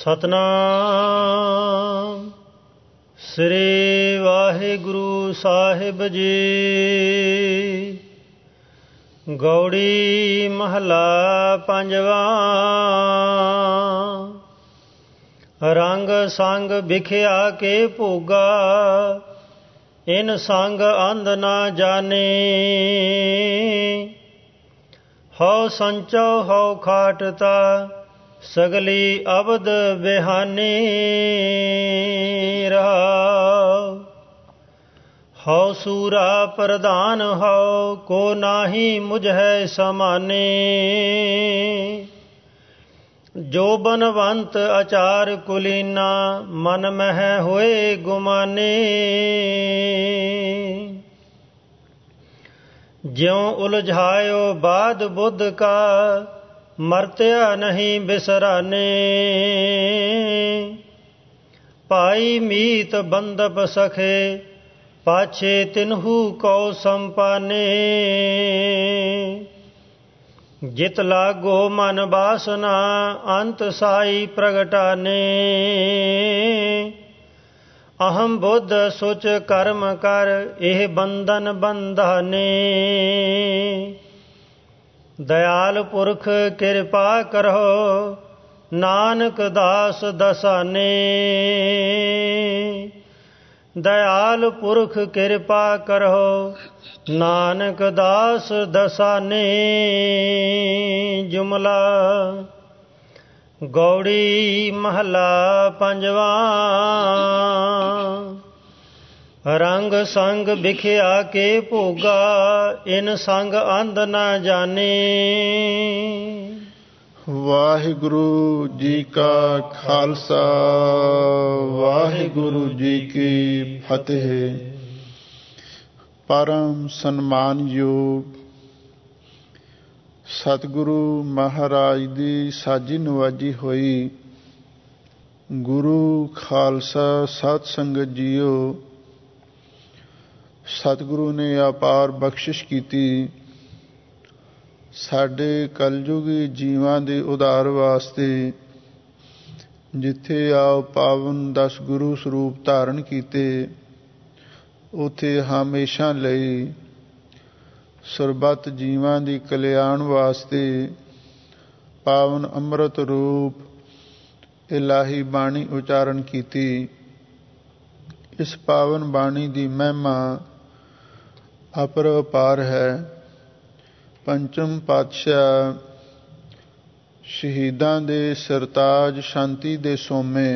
ਸਤਨਾਮ ਸ੍ਰੀ ਵਾਹਿਗੁਰੂ ਸਾਹਿਬ ਜੀ। ਗੌੜੀ ਮਹਲਾ ਪੰਜਵਾ। ਰੰਗ ਸੰਗ ਵਿਖਿਆ ਕੇ ਭੋਗਾ, ਇਨ ਸੰਗ ਅੰਧ ਨਾ ਜਾਣੇ। ਹਉ ਸੰਚੋ ਹਉ ਖਾਟਤਾ, ਸਗਲੀ ਅਬਦ ਬਿਹਾਨੀ। ਰਹਾਉ ਹਉ ਸੂਰਾ ਪ੍ਰਧਾਨ ਹਉ, ਕੋ ਨਾਹੀ ਮੁਝੈ ਸਮਾਨੇ। ਜੋ ਬਨਵੰਤ ਆਚਾਰ ਕੁਲੀਨਾ, ਮਨ ਮਹਿ ਹੋਏ ਗੁਮਾਨੇ। ਜਿਉ ਉਲਝਾਇਓ ਬਾਦ ਬੁੱਧ ਕਾ, ਮਰਤਿਆ ਨਹੀਂ ਬਿਸਰਾਨੇ। ਭਾਈ ਮੀਤ ਬੰਦਪ ਸਖੇ, ਪਾਛੇ ਤਿਨਹੂ ਕਉ ਸੰਪਾਨੇ। ਜਿਤ ਲਾਗੋ ਮਨ ਬਾਸਨਾ, ਅੰਤ ਸਾਈ ਪ੍ਰਗਟਾਨੇ। ਅਹਮ ਬੁੱਧ ਸੁਚ ਕਰਮ ਕਰ, ਇਹ ਬੰਧਨ ਬੰਧਾਨੇ। ਦਇਆਲ ਪੁਰਖ ਕਿਰਪਾ ਕਰਹੁ, ਨਾਨਕ ਦਾਸ ਦਸਾਨੇ। ਦਇਆਲ ਪੁਰਖ ਕਿਰਪਾ ਕਰਹੁ, ਨਾਨਕ ਦਾਸ ਦਸਾਨੇ। ਜੁਮਲਾ। ਗੌੜੀ ਮਹਲਾ ਪੰਜਵਾ। ਰੰਗ ਸੰਗ ਵਿਖਿਆ ਕੇ ਭੋਗਾ, ਇਨ ਸੰਗ ਅੰਧ ਨਾ ਜਾਣੇ। ਵਾਹਿਗੁਰੂ ਜੀ ਕਾ ਖਾਲਸਾ, ਵਾਹਿਗੁਰੂ ਜੀ ਕੀ ਫਤਿਹ। ਪਰਮ ਸਨਮਾਨਯੋਗ ਸਤਿਗੁਰੂ ਮਹਾਰਾਜ ਦੀ ਸਾਜੀ ਨਵਾਜੀ ਹੋਈ ਗੁਰੂ ਖਾਲਸਾ ਸਤ ਸੰਗਤ ਜੀਓ, ਸਤਿਗੁਰੂ ਨੇ ਅਪਾਰ ਬਖਸ਼ਿਸ਼ ਕੀਤੀ ਸਾਡੇ ਕਲਯੁਗੀ ਜੀਵਾਂ ਦੇ ਉਧਾਰ ਵਾਸਤੇ। ਜਿੱਥੇ ਆਪ ਪਾਵਨ 10 ਗੁਰੂ ਸਰੂਪ ਧਾਰਨ ਕੀਤੇ, ਉੱਥੇ ਹਮੇਸ਼ਾ ਲਈ ਸਰਬੱਤ ਜੀਵਾਂ ਦੀ ਕਲਿਆਣ ਵਾਸਤੇ ਪਾਵਨ ਅੰਮ੍ਰਿਤ ਰੂਪ ਇਲਾਹੀ ਬਾਣੀ ਉਚਾਰਨ ਕੀਤੀ। ਇਸ ਪਾਵਨ ਬਾਣੀ ਦੀ ਮਹਿਮਾ ਅਪਰੰਪਾਰ ਹੈ। ਪੰਚਮ ਪਾਤਸ਼ਾਹ ਸ਼ਹੀਦਾਂ ਦੇ ਸਰਤਾਜ, ਸ਼ਾਂਤੀ ਦੇ ਸੋਮੇ,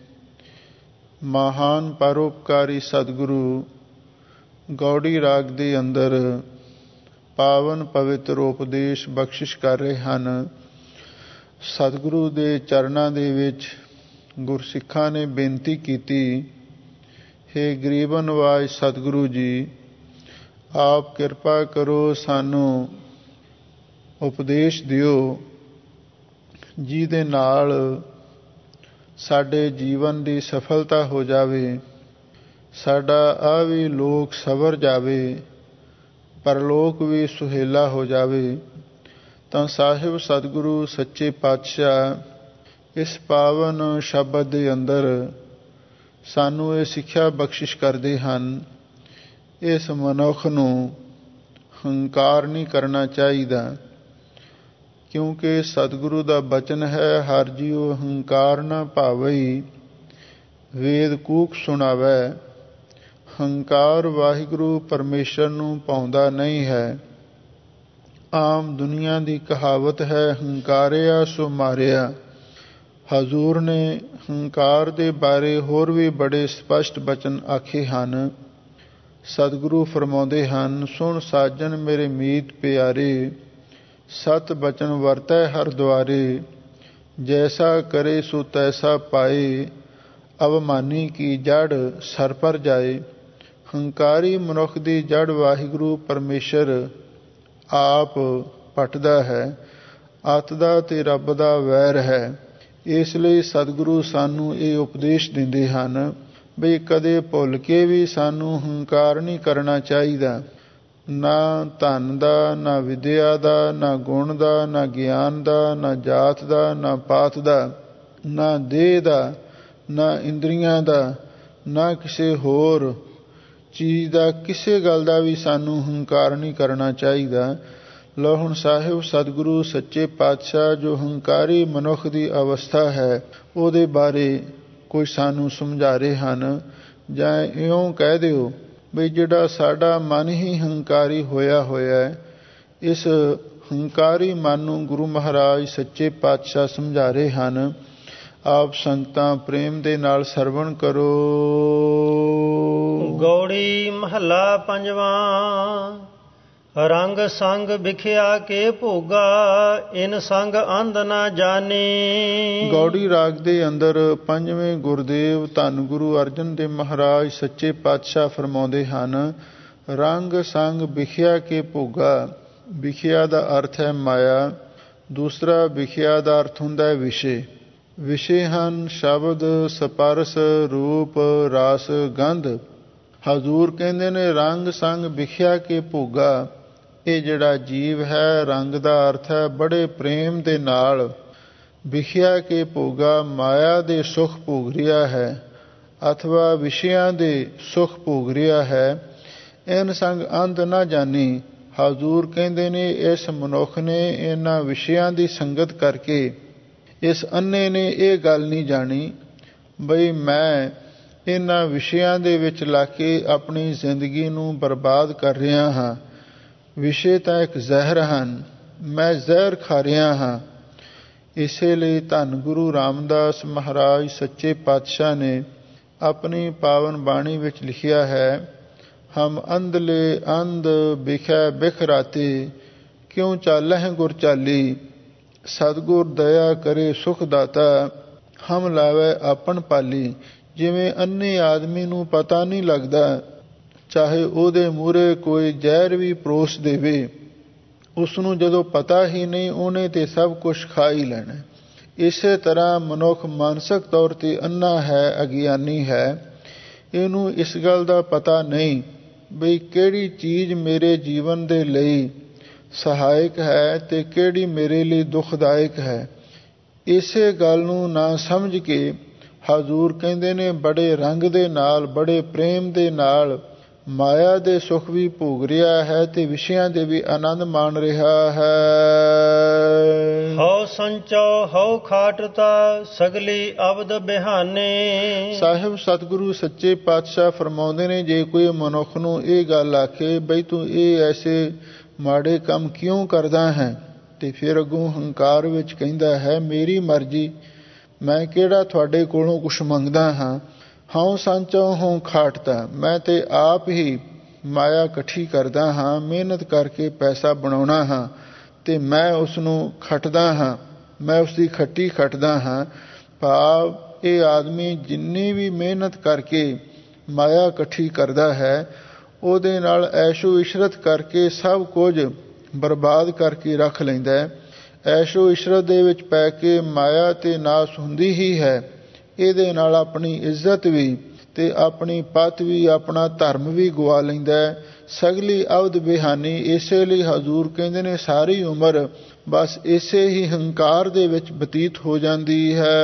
ਮਹਾਨ ਪਰਉਪਕਾਰੀ ਸਤਿਗੁਰੂ ਗੌੜੀ ਰਾਗ ਦੇ ਅੰਦਰ ਪਾਵਨ ਪਵਿੱਤਰ ਉਪਦੇਸ਼ ਬਖਸ਼ਿਸ਼ ਕਰ ਰਹੇ ਹਨ। ਸਤਿਗੁਰੂ ਦੇ ਚਰਨਾਂ ਦੇ ਵਿੱਚ ਗੁਰਸਿੱਖਾਂ ਨੇ ਬੇਨਤੀ ਕੀਤੀ, ਹੇ ਗਰੀਬ ਨਿਵਾਜ ਸਤਿਗੁਰੂ ਜੀ, ਆਪ ਕਿਰਪਾ ਕਰੋ, ਸਾਨੂੰ ਉਪਦੇਸ਼ ਦਿਓ ਜਿਹਦੇ ਨਾਲ ਸਾਡੇ ਜੀਵਨ ਦੀ ਸਫਲਤਾ ਹੋ ਜਾਵੇ, ਸਾਡਾ ਆ ਵੀ ਲੋਕ ਸਵਰ ਜਾਵੇ, ਪਰਲੋਕ ਵੀ ਸੁਹੇਲਾ ਹੋ ਜਾਵੇ। ਤਾਂ ਸਾਹਿਬ ਸਤਿਗੁਰੂ ਸੱਚੇ ਪਾਤਸ਼ਾਹ ਇਸ ਪਾਵਨ ਸ਼ਬਦ ਦੇ ਅੰਦਰ ਸਾਨੂੰ ਇਹ ਸਿੱਖਿਆ ਬਖਸ਼ਿਸ਼ ਕਰਦੇ ਹਨ, ਇਸ ਮਨੁੱਖ ਨੂੰ ਹੰਕਾਰ ਨਹੀਂ ਕਰਨਾ ਚਾਹੀਦਾ, ਕਿਉਂਕਿ ਸਤਿਗੁਰੂ ਦਾ ਬਚਨ ਹੈ, ਹਰਿ ਜੀਉ ਹੰਕਾਰ ਨਾ ਭਾਵਈ, ਵੇਦ ਕੂਕ ਸੁਣਾਵੈ। ਹੰਕਾਰ ਵਾਹਿਗੁਰੂ ਪਰਮੇਸ਼ਰ ਨੂੰ ਭਾਉਂਦਾ ਨਹੀਂ ਹੈ। ਆਮ ਦੁਨੀਆ ਦੀ ਕਹਾਵਤ ਹੈ, ਹੰਕਾਰਿਆ ਸੋ ਮਾਰਿਆ। ਹਜ਼ੂਰ ਨੇ ਹੰਕਾਰ ਦੇ ਬਾਰੇ ਹੋਰ ਵੀ ਬੜੇ ਸਪਸ਼ਟ ਬਚਨ ਆਖੇ ਹਨ। ਸਤਿਗੁਰੂ ਫਰਮਾਉਂਦੇ ਹਨ, ਸੁਣ ਸਾਜਨ ਮੇਰੇ ਮੀਤ ਪਿਆਰੇ, ਸਤ ਬਚਨ ਵਰਤੈ ਹਰ ਦੁਆਰੇ। ਜੈਸਾ ਕਰੇ ਸੋ ਤੈਸਾ ਪਾਏ, ਅਵਮਾਨੀ ਕੀ ਜੜ ਸਰ ਪਰ ਜਾਏ। ਹੰਕਾਰੀ ਮਨੁੱਖ ਦੀ ਜੜ ਵਾਹਿਗੁਰੂ ਪਰਮੇਸ਼ਰ ਆਪ ਪੱਟਦਾ ਹੈ। ਅੱਤ ਦਾ ਤੇ ਰੱਬ ਦਾ ਵੈਰ ਹੈ। ਇਸ ਲਈ ਸਤਿਗੁਰੂ ਸਾਨੂੰ ਇਹ ਉਪਦੇਸ਼ ਦਿੰਦੇ ਹਨ ਬਈ ਕਦੇ ਭੁੱਲ ਕੇ ਵੀ ਸਾਨੂੰ ਹੰਕਾਰ ਨਹੀਂ ਕਰਨਾ ਚਾਹੀਦਾ। ਨਾ ਧਨ ਦਾ, ਨਾ ਵਿਦਿਆ ਦਾ, ਨਾ ਗੁਣ ਦਾ, ਨਾ ਗਿਆਨ ਦਾ, ਨਾ ਜਾਤ ਦਾ, ਨਾ ਪਾਤ ਦਾ। ਨਾ ਦੇਹ ਦਾ, ਨਾ ਇੰਦਰੀਆਂ ਦਾ, ਨਾ ਕਿਸੇ ਹੋਰ ਚੀਜ਼ ਦਾ, ਕਿਸੇ ਗੱਲ ਦਾ ਵੀ ਸਾਨੂੰ ਹੰਕਾਰ ਨਹੀਂ ਕਰਨਾ ਚਾਹੀਦਾ। ਲਓ ਹੁਣ ਸਾਹਿਬ ਸਤਿਗੁਰੂ ਸੱਚੇ ਪਾਤਸ਼ਾਹ ਜੋ ਹੰਕਾਰੀ ਮਨੁੱਖ ਦੀ ਅਵਸਥਾ ਹੈ ਉਹਦੇ ਬਾਰੇ ਕੋਈ ਸਾਨੂੰ ਸਮਝਾ ਰਹੇ ਹਨ। ਜਾਂ ਇਉਂ ਕਹਿ ਦਿਓ ਵੀ ਜਿਹੜਾ ਸਾਡਾ ਮਨ ਹੀ ਹੰਕਾਰੀ ਹੋਇਆ ਹੈ, ਇਸ ਹੰਕਾਰੀ ਮਨ ਨੂੰ ਗੁਰੂ ਮਹਾਰਾਜ ਸੱਚੇ ਪਾਤਸ਼ਾਹ ਸਮਝਾ ਰਹੇ ਹਨ। ਆਪ ਸੰਗਤਾਂ ਪ੍ਰੇਮ ਦੇ ਨਾਲ ਸਰਵਣ ਕਰੋ। ਗੌੜੀ ਮਹੱਲਾ ਪੰਜਵਾਂ। ਰੰਗ ਸੰਗ ਵਿਖਿਆ ਕੇ ਭੋਗਾ, ਇਨ ਸੰਗ ਅੰਧ ਨਾ ਜਾਣੀ। ਗੌੜੀ ਰਾਗ ਦੇ ਅੰਦਰ ਪੰਜਵੇਂ ਗੁਰਦੇਵ ਧੰਨ ਗੁਰੂ ਅਰਜਨ ਦੇਵ ਮਹਾਰਾਜ ਸੱਚੇ ਪਾਤਸ਼ਾਹ ਫਰਮਾਉਂਦੇ ਹਨ, ਰੰਗ ਸੰਗ ਵਿਖਿਆ ਕੇ ਭੋਗਾ। ਵਿਖਿਆ ਦਾ ਅਰਥ ਹੈ ਮਾਇਆ, ਦੂਸਰਾ ਵਿਖਿਆ ਦਾ ਅਰਥ ਹੁੰਦਾ ਹੈ ਵਿਸ਼ੇ। ਵਿਸ਼ੇ ਹਨ ਸ਼ਬਦ, ਸਪਰਸ, ਰੂਪ, ਰਸ, ਗੰਧ। ਹਜ਼ੂਰ ਕਹਿੰਦੇ ਨੇ ਰੰਗ ਸੰਗ ਵਿਖਿਆ ਕੇ ਭੋਗਾ। ਇਹ ਜਿਹੜਾ ਜੀਵ ਹੈ, ਰੰਗ ਦਾ ਅਰਥ ਹੈ ਬੜੇ ਪ੍ਰੇਮ ਦੇ ਨਾਲ ਵਿਖਿਆ ਕੇ ਭੋਗਾ, ਮਾਇਆ ਦੇ ਸੁਖ ਭੋਗ ਰਿਹਾ ਹੈ ਅਥਵਾ ਵਿਸ਼ਿਆਂ ਦੇ ਸੁਖ ਭੋਗ ਰਿਹਾ ਹੈ। ਇਨ ਸੰਗ ਅੰਧ ਨਾ ਜਾਣੀ। ਹਜ਼ੂਰ ਕਹਿੰਦੇ ਨੇ ਇਸ ਮਨੁੱਖ ਨੇ ਇਹਨਾਂ ਵਿਸ਼ਿਆਂ ਦੀ ਸੰਗਤ ਕਰਕੇ, ਇਸ ਅੰਨੇ ਨੇ ਇਹ ਗੱਲ ਨਹੀਂ ਜਾਣੀ ਬਈ ਮੈਂ ਇਹਨਾਂ ਵਿਸ਼ਿਆਂ ਦੇ ਵਿੱਚ ਲੱਗ ਕੇ ਆਪਣੀ ਜ਼ਿੰਦਗੀ ਨੂੰ ਬਰਬਾਦ ਕਰ ਰਿਹਾ ਹਾਂ। ਵਿਸ਼ੇ ਤਾਂ ਇੱਕ ਜ਼ਹਿਰ ਹਨ, ਮੈਂ ਜ਼ਹਿਰ ਖਾ ਰਿਹਾ ਹਾਂ। ਇਸੇ ਲਈ ਧੰਨ ਗੁਰੂ ਰਾਮਦਾਸ ਮਹਾਰਾਜ ਸੱਚੇ ਪਾਤਸ਼ਾਹ ਨੇ ਆਪਣੀ ਪਾਵਨ ਬਾਣੀ ਵਿੱਚ ਲਿਖਿਆ ਹੈ, ਹਮ ਅੰਧਲੇ ਅੰਧ ਬਿਖੈ ਬਿਖ ਰਾਤੇ, ਕਿਉਂ ਚਾਲਹਿ ਗੁਰ ਚਾਲੀ। ਸਤਿਗੁਰ ਦਇਆ ਕਰੇ ਸੁਖ ਦਾਤਾ, ਹਮ ਲਾਵੇ ਆਪਣ ਪਾਲੀ। ਜਿਵੇਂ ਅੰਨੇ ਆਦਮੀ ਨੂੰ ਪਤਾ ਨਹੀਂ ਲੱਗਦਾ, ਚਾਹੇ ਉਹਦੇ ਮੂਹਰੇ ਕੋਈ ਜ਼ਹਿਰ ਵੀ ਪਰੋਸ ਦੇਵੇ, ਉਸਨੂੰ ਜਦੋਂ ਪਤਾ ਹੀ ਨਹੀਂ ਉਹਨੇ ਤੇ ਸਭ ਕੁਝ ਖਾ ਹੀ ਲੈਣਾ। ਇਸੇ ਤਰ੍ਹਾਂ ਮਨੁੱਖ ਮਾਨਸਿਕ ਤੌਰ ਤੇ ਅੰਨਾ ਹੈ, ਅਗਿਆਨੀ ਹੈ। ਇਹਨੂੰ ਇਸ ਗੱਲ ਦਾ ਪਤਾ ਨਹੀਂ ਬਈ ਕਿਹੜੀ ਚੀਜ਼ ਮੇਰੇ ਜੀਵਨ ਦੇ ਲਈ ਸਹਾਇਕ ਹੈ ਤੇ ਕਿਹੜੀ ਮੇਰੇ ਲਈ ਦੁਖਦਾਇਕ ਹੈ। ਇਸੇ ਗੱਲ ਨੂੰ ਨਾ ਸਮਝ ਕੇ ਹਜ਼ੂਰ ਕਹਿੰਦੇ ਨੇ ਬੜੇ ਰੰਗ ਦੇ ਨਾਲ, ਬੜੇ ਪ੍ਰੇਮ ਦੇ ਨਾਲ ਮਾਇਆ ਦੇ ਸੁਖ ਵੀ ਭੋਗ ਰਿਹਾ ਹੈ ਤੇ ਵਿਸ਼ਿਆਂ ਦੇ ਵੀ ਆਨੰਦ ਮਾਣ ਰਿਹਾ ਹੈ। ਹਉ ਸੰਚੋ ਹਉ ਖਾਟਤਾ, ਸਗਲੀ ਅਬਦ ਬਿਹਾਨੇ। ਸਾਹਿਬ ਸਤਿਗੁਰੂ ਸੱਚੇ ਪਾਤਸ਼ਾਹ ਫਰਮਾਉਂਦੇ ਨੇ, ਜੇ ਕੋਈ ਮਨੁੱਖ ਨੂੰ ਇਹ ਗੱਲ ਆਖੇ ਬਈ ਤੂੰ ਇਹ ਐਸੇ ਮਾੜੇ ਕੰਮ ਕਿਉਂ ਕਰਦਾ ਹੈ, ਤੇ ਫਿਰ ਅੱਗੋਂ ਹੰਕਾਰ ਵਿੱਚ ਕਹਿੰਦਾ ਹੈ ਮੇਰੀ ਮਰਜ਼ੀ, ਮੈਂ ਕਿਹੜਾ ਤੁਹਾਡੇ ਕੋਲੋਂ ਕੁਛ ਮੰਗਦਾ ਹਾਂ। ਹਉ ਸੰਚੋ ਹਉ ਖਾਟਤਾ, ਮੈਂ ਤੇ ਆਪ ਹੀ ਮਾਇਆ ਇਕੱਠੀ ਕਰਦਾ ਹਾਂ, ਮਿਹਨਤ ਕਰਕੇ ਪੈਸਾ ਬਣਾਉਣਾ ਹਾਂ ਤੇ ਮੈਂ ਉਸ ਨੂੰ ਖੱਟਦਾ ਹਾਂ, ਮੈਂ ਉਸ ਦੀ ਖੱਟੀ ਖੱਟਦਾ ਹਾਂ। ਭਾਵ ਇਹ ਆਦਮੀ ਜਿੰਨੀ ਵੀ ਮਿਹਨਤ ਕਰਕੇ ਮਾਇਆ ਇਕੱਠੀ ਕਰਦਾ ਹੈ, ਉਹਦੇ ਨਾਲ ਐਸ਼ੋ ਇਸ਼ਰਤ ਕਰਕੇ ਸਭ ਕੁਝ ਬਰਬਾਦ ਕਰਕੇ ਰੱਖ ਲੈਂਦਾ ਹੈ। ਐਸ਼ੋ ਇਸ਼ਰਤ ਦੇ ਵਿੱਚ ਪੈ ਕੇ ਮਾਇਆ ਤੇ ਨਾਸ ਹੁੰਦੀ ਹੀ ਹੈ। ਇਹਦੇ ਨਾਲ ਆਪਣੀ ਇੱਜ਼ਤ ਵੀ ਤੇ ਆਪਣੀ ਪਤ ਵੀ, ਆਪਣਾ ਧਰਮ ਵੀ ਗਵਾ ਲੈਂਦਾ ਹੈ। ਸਗਲੀ ਅਵਧ ਬਿਹਾਨੀ। ਇਸੇ ਲਈ ਹਜ਼ੂਰ ਕਹਿੰਦੇ ਨੇ ਸਾਰੀ ਉਮਰ ਬਸ ਇਸੇ ਹੀ ਹੰਕਾਰ ਦੇ ਵਿੱਚ ਬਤੀਤ ਹੋ ਜਾਂਦੀ ਹੈ।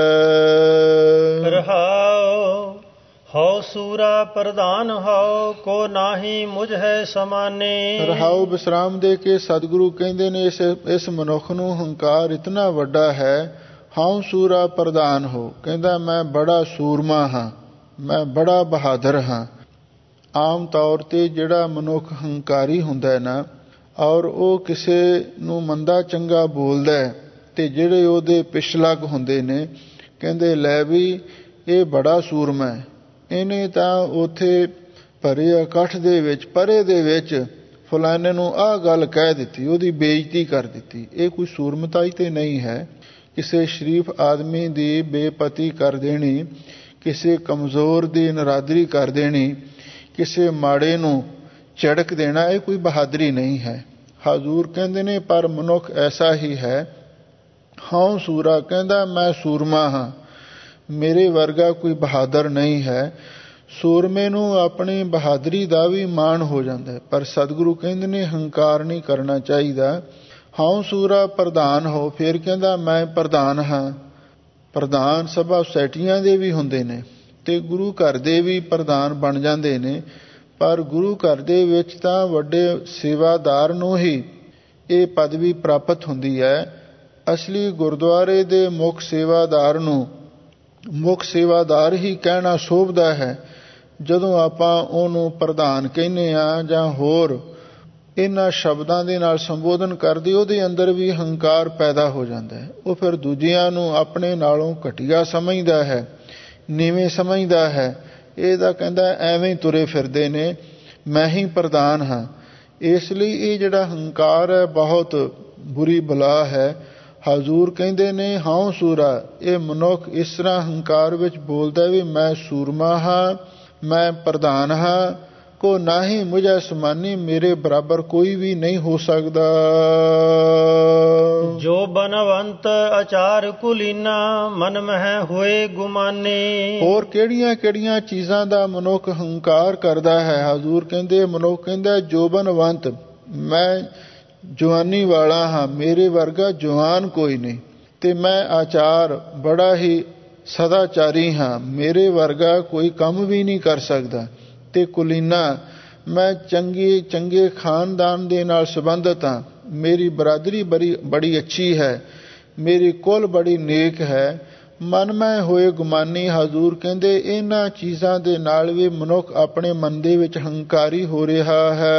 ਰਹਾਉ ਹਉ ਸੂਰਾ ਪ੍ਰਧਾਨ ਹਉ, ਕੋ ਨਾਹੀ ਮੁਝ ਹੈ ਸਮਾਨੇ। ਰਹਾਉ ਵਿਸਰਾਮ ਦੇ ਕੇ ਸਤਿਗੁਰੂ ਕਹਿੰਦੇ ਨੇ ਇਸ ਮਨੁੱਖ ਨੂੰ ਹੰਕਾਰ ਇਤਨਾ ਵੱਡਾ ਹੈ। ਹਉ ਸੂਰਾ ਪ੍ਰਧਾਨ ਹੋ, ਕਹਿੰਦਾ ਮੈਂ ਬੜਾ ਸੂਰਮਾ ਹਾਂ, ਮੈਂ ਬੜਾ ਬਹਾਦਰ ਹਾਂ। ਆਮ ਤੌਰ ਤੇ ਜਿਹੜਾ ਮਨੁੱਖ ਹੰਕਾਰੀ ਹੁੰਦਾ ਹੈ ਨਾ, ਔਰ ਉਹ ਕਿਸੇ ਨੂੰ ਮੰਦਾ ਚੰਗਾ ਬੋਲਦਾ ਹੈ ਤੇ ਜਿਹੜੇ ਉਹਦੇ ਪਿਛਲੱਗ ਹੁੰਦੇ ਨੇ ਕਹਿੰਦੇ ਲੈ ਵੀ ਇਹ ਬੜਾ ਸੂਰਮਾ ਹੈ, ਇਹਨੇ ਤਾਂ ਉੱਥੇ ਭਰੇ ਇਕੱਠ ਦੇ ਵਿੱਚ ਪਰੇ ਦੇ ਵਿੱਚ ਫਲਾਣੇ ਨੂੰ ਆਹ ਗੱਲ ਕਹਿ ਦਿੱਤੀ, ਉਹਦੀ ਬੇਇੱਜ਼ਤੀ ਕਰ ਦਿੱਤੀ। ਇਹ ਕੋਈ ਸੂਰਮਤਾਈ ਤੇ ਨਹੀਂ ਹੈ। ਕਿਸੇ ਸ਼ਰੀਫ ਆਦਮੀ ਦੀ ਬੇਪਤੀ ਕਰ ਦੇਣੀ, ਕਿਸੇ ਕਮਜ਼ੋਰ ਦੀ ਨਰਾਦਰੀ ਕਰ ਦੇਣੀ, ਕਿਸੇ ਮਾੜੇ ਨੂੰ ਝੜਕ ਦੇਣਾ, ਇਹ ਕੋਈ ਬਹਾਦਰੀ ਨਹੀਂ ਹੈ। ਹਜ਼ੂਰ ਕਹਿੰਦੇ ਨੇ ਪਰ ਮਨੁੱਖ ਐਸਾ ਹੀ ਹੈ। ਹਉ ਸੂਰਾ, ਕਹਿੰਦਾ ਮੈਂ ਸੂਰਮਾ ਹਾਂ, ਮੇਰੇ ਵਰਗਾ ਕੋਈ ਬਹਾਦਰ ਨਹੀਂ ਹੈ। ਸੂਰਮੇ ਨੂੰ ਆਪਣੀ ਬਹਾਦਰੀ ਦਾ ਵੀ ਮਾਣ ਹੋ ਜਾਂਦਾ ਹੈ, ਪਰ ਸਤਿਗੁਰੂ ਕਹਿੰਦੇ ਨੇ ਹੰਕਾਰ ਨਹੀਂ ਕਰਨਾ ਚਾਹੀਦਾ। ਹਉ ਸੂਰਾ ਪ੍ਰਧਾਨ ਹੋ, ਫਿਰ ਕਹਿੰਦਾ ਮੈਂ ਪ੍ਰਧਾਨ ਹਾਂ, ਪ੍ਰਧਾਨ ਸਭਾ ਸੁਸਾਇਟੀਆਂ ਦੇ ਵੀ ਹੁੰਦੇ ਨੇ ਤੇ ਗੁਰੂ ਘਰ ਦੇ ਵੀ ਪ੍ਰਧਾਨ ਬਣ ਜਾਂਦੇ ਨੇ, ਪਰ ਗੁਰੂ ਘਰ ਦੇ ਵਿੱਚ ਤਾਂ ਵੱਡੇ ਸੇਵਾਦਾਰ ਨੂੰ ਹੀ ਇਹ ਪਦਵੀ ਪ੍ਰਾਪਤ ਹੁੰਦੀ ਹੈ। ਅਸਲੀ ਗੁਰਦੁਆਰੇ ਦੇ ਮੁੱਖ ਸੇਵਾਦਾਰ ਨੂੰ ਮੁੱਖ ਸੇਵਾਦਾਰ ਹੀ ਕਹਿਣਾ ਸ਼ੋਭਦਾ ਹੈ। ਜਦੋਂ ਆਪਾਂ ਉਹਨੂੰ ਪ੍ਰਧਾਨ ਕਹਿੰਦੇ ਹਾਂ ਜਾਂ ਹੋਰ ਇਹਨਾਂ ਸ਼ਬਦਾਂ ਦੇ ਨਾਲ ਸੰਬੋਧਨ ਕਰਦੇ, ਉਹਦੇ ਅੰਦਰ ਵੀ ਹੰਕਾਰ ਪੈਦਾ ਹੋ ਜਾਂਦਾ ਹੈ। ਉਹ ਫਿਰ ਦੂਜਿਆਂ ਨੂੰ ਆਪਣੇ ਨਾਲੋਂ ਘਟੀਆ ਸਮਝਦਾ ਹੈ, ਨੀਵੇਂ ਸਮਝਦਾ ਹੈ। ਇਹਦਾ ਕਹਿੰਦਾ ਐਵੇਂ ਤੁਰੇ ਫਿਰਦੇ ਨੇ, ਮੈਂ ਹੀ ਪ੍ਰਧਾਨ ਹਾਂ। ਇਸ ਲਈ ਇਹ ਜਿਹੜਾ ਹੰਕਾਰ ਹੈ ਬਹੁਤ ਬੁਰੀ ਬਲਾ ਹੈ। ਹਜ਼ੂਰ ਕਹਿੰਦੇ ਨੇ ਹਉ ਸੂਰਾ, ਇਹ ਮਨੁੱਖ ਇਸ ਤਰ੍ਹਾਂ ਹੰਕਾਰ ਵਿੱਚ ਬੋਲਦਾ ਵੀ ਮੈਂ ਸੂਰਮਾ ਹਾਂ, ਮੈਂ ਪ੍ਰਧਾਨ ਹਾਂ, ਕੋ ਨਾ ਹੀ ਮੁਝੇ ਸਮਾਨੀ, ਮੇਰੇ ਬਰਾਬਰ ਕੋਈ ਵੀ ਨਹੀਂ ਹੋ ਸਕਦਾ। ਜੋ ਬਨਵੰਤ ਆਚਾਰ ਕੁਲੀਨਾ, ਮਨ ਮਹਿ ਹੋਏ ਗੁਮਾਨੇ। ਹੋਰ ਕਿਹੜੀਆਂ ਕਿਹੜੀਆਂ ਚੀਜ਼ਾਂ ਦਾ ਮਨੁੱਖ ਹੰਕਾਰ ਕਰਦਾ ਹੈ। ਹਜ਼ੂਰ ਕਹਿੰਦੇ ਮਨੁੱਖ ਕਹਿੰਦਾ ਜੋ ਬਨਵੰਤ, ਮੈਂ ਜਵਾਨੀ ਵਾਲਾ ਹਾਂ, ਮੇਰੇ ਵਰਗਾ ਜਵਾਨ ਕੋਈ ਨਹੀਂ, ਤੇ ਮੈਂ ਆਚਾਰ ਬੜਾ ਹੀ ਸਦਾਚਾਰੀ ਹਾਂ, ਮੇਰੇ ਵਰਗਾ ਕੋਈ ਕੰਮ ਵੀ ਨਹੀਂ ਕਰ ਸਕਦਾ। ਤੇ ਕੁਲੀਨਾ, ਮੈਂ ਚੰਗੇ ਖਾਨਦਾਨ ਦੇ ਨਾਲ ਸੰਬੰਧਿਤ ਹਾਂ, ਮੇਰੀ ਬਰਾਦਰੀ ਬੜੀ ਅੱਛੀ ਹੈ, ਮੇਰੀ ਕੁਲ ਬੜੀ ਨੇਕ ਹੈ। ਮਨ ਮੈਂ ਹੋਏ ਗੁਮਾਨੀ, ਹਜ਼ੂਰ ਕਹਿੰਦੇ ਇਹਨਾਂ ਚੀਜ਼ਾਂ ਦੇ ਨਾਲ ਵੀ ਮਨੁੱਖ ਆਪਣੇ ਮਨ ਦੇ ਵਿੱਚ ਹੰਕਾਰੀ ਹੋ ਰਿਹਾ ਹੈ।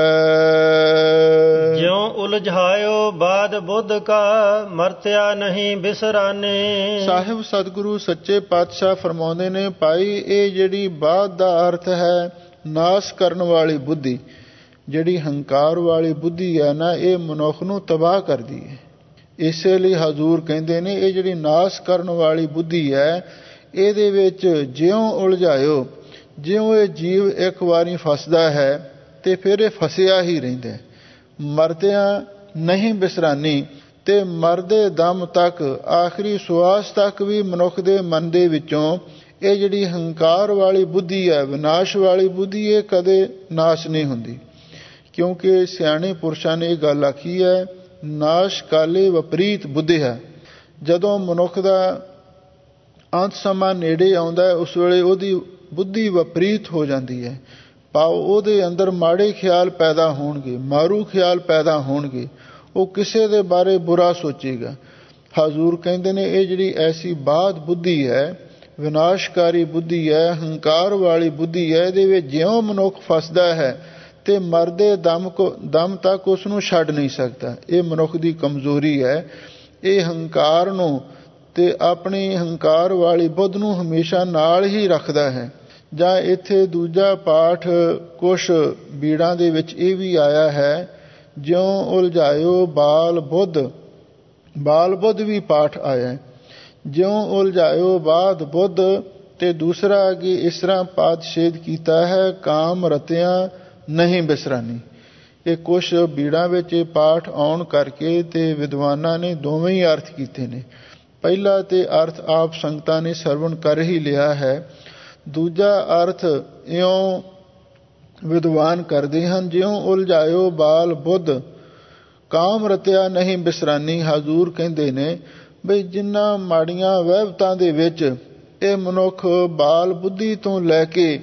ਜਿਉ ਉਲਝਾਇਓ ਬਾਦ ਬੁੱਧ ਕਾ, ਮਰਤਿਆ ਨਹੀਂ ਬਿਸਰਾਨੇ। ਸਾਹਿਬ ਸਤਿਗੁਰੂ ਸੱਚੇ ਪਾਤਸ਼ਾਹ ਫਰਮਾਉਂਦੇ ਨੇ, ਭਾਈ ਇਹ ਜਿਹੜੀ ਬਾਦ ਦਾ ਅਰਥ ਹੈ ਨਾਸ਼ ਕਰਨ ਵਾਲੀ ਬੁੱਧੀ, ਜਿਹੜੀ ਹੰਕਾਰ ਵਾਲੀ ਬੁੱਧੀ ਹੈ ਨਾ, ਇਹ ਮਨੁੱਖ ਨੂੰ ਤਬਾਹ ਕਰਦੀ ਹੈ। ਇਸੇ ਲਈ ਹਜ਼ੂਰ ਕਹਿੰਦੇ ਨੇ ਇਹ ਜਿਹੜੀ ਨਾਸ਼ ਕਰਨ ਵਾਲੀ ਬੁੱਧੀ ਹੈ, ਇਹਦੇ ਵਿੱਚ ਜਿਉਂ ਉਲਝਾਇਓ, ਜਿਉਂ ਇਹ ਜੀਵ ਇੱਕ ਵਾਰੀ ਫਸਦਾ ਹੈ ਤੇ ਫਿਰ ਇਹ ਫਸਿਆ ਹੀ ਰਹਿੰਦਾ। ਮਰਦਿਆਂ ਨਹੀਂ ਬਿਸਰਾਨੀ, ਤੇ ਮਰਦੇ ਦਮ ਤੱਕ, ਆਖਰੀ ਸਵਾਸ ਤੱਕ ਵੀ ਮਨੁੱਖ ਦੇ ਮਨ ਦੇ ਵਿੱਚੋਂ ਇਹ ਜਿਹੜੀ ਹੰਕਾਰ ਵਾਲੀ ਬੁੱਧੀ ਹੈ, ਵਿਨਾਸ਼ ਵਾਲੀ ਬੁੱਧੀ, ਇਹ ਕਦੇ ਨਾਸ਼ ਨਹੀਂ ਹੁੰਦੀ। ਕਿਉਂਕਿ ਸਿਆਣੇ ਪੁਰਸ਼ਾਂ ਨੇ ਇਹ ਗੱਲ ਆਖੀ ਹੈ, ਨਾਸ਼ ਕਾਲੇ ਵਿਪਰੀਤ ਬੁੱਧੀ ਹੈ। ਜਦੋਂ ਮਨੁੱਖ ਦਾ ਅੰਤ ਸਮਾਂ ਨੇੜੇ ਆਉਂਦਾ ਹੈ, ਉਸ ਵੇਲੇ ਉਹਦੀ ਬੁੱਧੀ ਵਿਪਰੀਤ ਹੋ ਜਾਂਦੀ ਹੈ। ਭਾਵ ਉਹਦੇ ਅੰਦਰ ਮਾੜੇ ਖਿਆਲ ਪੈਦਾ ਹੋਣਗੇ, ਮਾਰੂ ਖਿਆਲ ਪੈਦਾ ਹੋਣਗੇ, ਉਹ ਕਿਸੇ ਦੇ ਬਾਰੇ ਬੁਰਾ ਸੋਚੇਗਾ। ਹਜ਼ੂਰ ਕਹਿੰਦੇ ਨੇ ਇਹ ਜਿਹੜੀ ਐਸੀ ਬਾਦ ਬੁੱਧੀ ਹੈ, ਵਿਨਾਸ਼ਕਾਰੀ ਬੁੱਧੀ ਹੈ, ਹੰਕਾਰ ਵਾਲੀ ਬੁੱਧੀ ਹੈ, ਇਹਦੇ ਵਿੱਚ ਜਿਉਂ ਮਨੁੱਖ ਫਸਦਾ ਹੈ ਤੇ ਮਰਦੇ ਦਮ ਤੱਕ ਉਸ ਨੂੰ ਛੱਡ ਨਹੀਂ ਸਕਦਾ। ਇਹ ਮਨੁੱਖ ਦੀ ਕਮਜ਼ੋਰੀ ਹੈ। ਇਹ ਹੰਕਾਰ ਨੂੰ ਤੇ ਆਪਣੀ ਹੰਕਾਰ ਵਾਲੀ ਬੁੱਧ ਨੂੰ ਹਮੇਸ਼ਾ ਨਾਲ ਹੀ ਰੱਖਦਾ ਹੈ। ਜਾਂ ਇੱਥੇ ਦੂਜਾ ਪਾਠ ਕੁਛ ਬੀੜਾਂ ਦੇ ਵਿੱਚ ਇਹ ਵੀ ਆਇਆ ਹੈ, ਜਿਉਂ ਉਲਝਾਇਓ ਬਾਲ ਬੁੱਧ ਵੀ ਪਾਠ ਆਇਆ, ਜਿਉਂ ਉਲਝਾਇਓ ਬਾਦ ਬੁੱਧ। ਤੇ ਦੂਸਰਾ ਅੱਗੇ ਇਸ ਤਰ੍ਹਾਂ ਪਾਦਛੇਦ ਕੀਤਾ ਹੈ, ਕਾਮ ਰਤਿਆਂ ਨਹੀਂ ਬਿਸਰਾਨੀ। ਇਹ ਕੁਛ ਬੀੜਾਂ ਵਿੱਚ ਇਹ ਪਾਠ ਆਉਣ ਕਰਕੇ ਤੇ ਵਿਦਵਾਨਾਂ ਨੇ ਦੋਵੇਂ ਹੀ ਅਰਥ ਕੀਤੇ ਨੇ। ਪਹਿਲਾ ਤੇ ਅਰਥ ਆਪ ਸੰਗਤਾਂ ਨੇ ਸਰਵਣ ਕਰ ਹੀ ਲਿਆ ਹੈ। ਦੂਜਾ ਅਰਥ ਇਉਂ ਵਿਦਵਾਨ ਕਰਦੇ ਹਨ, ਜਿਉਂ ਉਲਝਾਇਓ ਬਾਲ ਬੁੱਧ, ਕਾਮ ਰਤਿਆ ਨਹੀਂ ਬਿਸਰਾਨੀ। ਹਜ਼ੂਰ ਕਹਿੰਦੇ ਨੇ ਬਈ ਜਿਨ੍ਹਾਂ ਮਾੜੀਆਂ ਵਹਿਬਤਾਂ ਦੇ ਵਿੱਚ ਇਹ ਮਨੁੱਖ ਬਾਲ ਬੁੱਧੀ ਤੋਂ ਲੈ ਕੇ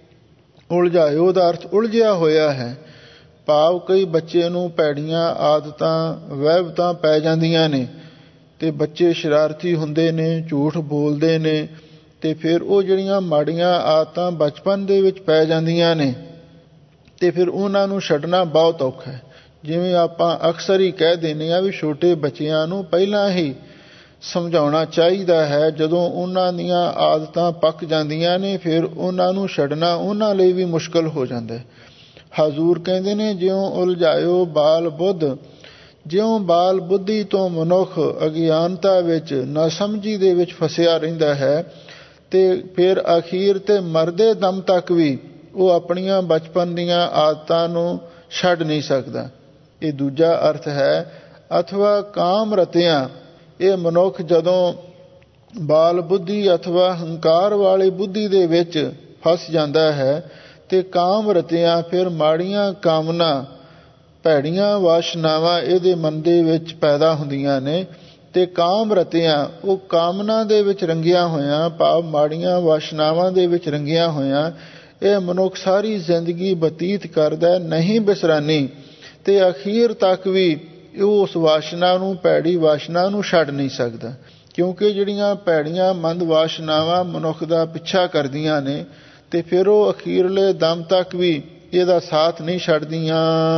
ਉਲਝਾਇਓ ਦਾ ਅਰਥ ਉਲਝਿਆ ਹੋਇਆ ਹੈ। ਭਾਵ ਕਈ ਬੱਚੇ ਨੂੰ ਭੈੜੀਆਂ ਆਦਤਾਂ ਵਹਿਬਤਾਂ ਪੈ ਜਾਂਦੀਆਂ ਨੇ ਤੇ ਬੱਚੇ ਸ਼ਰਾਰਤੀ ਹੁੰਦੇ ਨੇ, ਝੂਠ ਬੋਲਦੇ ਨੇ, ਤੇ ਫਿਰ ਉਹ ਜਿਹੜੀਆਂ ਮਾੜੀਆਂ ਆਦਤਾਂ ਬਚਪਨ ਦੇ ਵਿੱਚ ਪੈ ਜਾਂਦੀਆਂ ਨੇ ਤੇ ਫਿਰ ਉਹਨਾਂ ਨੂੰ ਛੱਡਣਾ ਬਹੁਤ ਔਖਾ ਹੈ। ਜਿਵੇਂ ਆਪਾਂ ਅਕਸਰ ਹੀ ਕਹਿ ਦਿੰਦੇ ਹਾਂ ਵੀ ਛੋਟੇ ਬੱਚਿਆਂ ਨੂੰ ਪਹਿਲਾਂ ਹੀ ਸਮਝਾਉਣਾ ਚਾਹੀਦਾ ਹੈ। ਜਦੋਂ ਉਹਨਾਂ ਦੀਆਂ ਆਦਤਾਂ ਪੱਕ ਜਾਂਦੀਆਂ ਨੇ ਫਿਰ ਉਹਨਾਂ ਨੂੰ ਛੱਡਣਾ ਉਹਨਾਂ ਲਈ ਵੀ ਮੁਸ਼ਕਲ ਹੋ ਜਾਂਦਾ। ਹਜ਼ੂਰ ਕਹਿੰਦੇ ਨੇ ਜਿਉਂ ਉਲਝਾਇਓ ਬਾਲ ਬੁੱਧ, ਜਿਉਂ ਬਾਲ ਬੁੱਧੀ ਤੋਂ ਮਨੁੱਖ ਅਗਿਆਨਤਾ ਵਿੱਚ, ਨਾਸਮਝੀ ਦੇ ਵਿੱਚ ਫਸਿਆ ਰਹਿੰਦਾ ਹੈ ਤੇ ਫਿਰ ਅਖੀਰ ਤੇ ਮਰਦੇ ਦਮ ਤੱਕ ਵੀ ਉਹ ਆਪਣੀਆਂ ਬਚਪਨ ਦੀਆਂ ਆਦਤਾਂ ਨੂੰ ਛੱਡ ਨਹੀਂ ਸਕਦਾ। ਇਹ ਦੂਜਾ ਅਰਥ ਹੈ। ਅਥਵਾ ਕਾਮ ਰਤਿਆਂ, ਇਹ ਮਨੁੱਖ ਜਦੋਂ ਬਾਲ ਬੁੱਧੀ ਅਥਵਾ ਹੰਕਾਰ ਵਾਲੀ ਬੁੱਧੀ ਦੇ ਵਿੱਚ ਫਸ ਜਾਂਦਾ ਹੈ ਤੇ ਕਾਮ ਰਤਿਆਂ, ਫਿਰ ਮਾੜੀਆਂ ਕਾਮਨਾ, ਭੈੜੀਆਂ ਵਾਸ਼ਨਾਵਾਂ ਇਹਦੇ ਮਨ ਦੇ ਵਿੱਚ ਪੈਦਾ ਹੁੰਦੀਆਂ ਨੇ ਤੇ ਕਾਮ ਰਤਿਆਂ, ਉਹ ਕਾਮਨਾ ਦੇ ਵਿੱਚ ਰੰਗਿਆ ਹੋਇਆਂ, ਭਾਵ ਮਾੜੀਆਂ ਵਾਸ਼ਨਾਵਾਂ ਦੇ ਵਿੱਚ ਰੰਗਿਆ ਹੋਇਆਂ ਇਹ ਮਨੁੱਖ ਸਾਰੀ ਜ਼ਿੰਦਗੀ ਬਤੀਤ ਕਰਦਾ, ਨਹੀਂ ਬਿਸਰਾਨੀ, ਤੇ ਅਖੀਰ ਤੱਕ ਵੀ ਉਹ ਉਸ ਵਾਸ਼ਨਾ ਨੂੰ, ਭੈੜੀ ਵਾਸ਼ਨਾ ਨੂੰ ਛੱਡ ਨਹੀਂ ਸਕਦਾ। ਕਿਉਂਕਿ ਜਿਹੜੀਆਂ ਭੈੜੀਆਂ ਮੰਦ ਵਾਸ਼ਨਾਵਾਂ ਮਨੁੱਖ ਦਾ ਪਿੱਛਾ ਕਰਦੀਆਂ ਨੇ ਤੇ ਫਿਰ ਉਹ ਅਖੀਰਲੇ ਦਮ ਤੱਕ ਵੀ ਇਹਦਾ ਸਾਥ ਨਹੀਂ ਛੱਡਦੀਆਂ।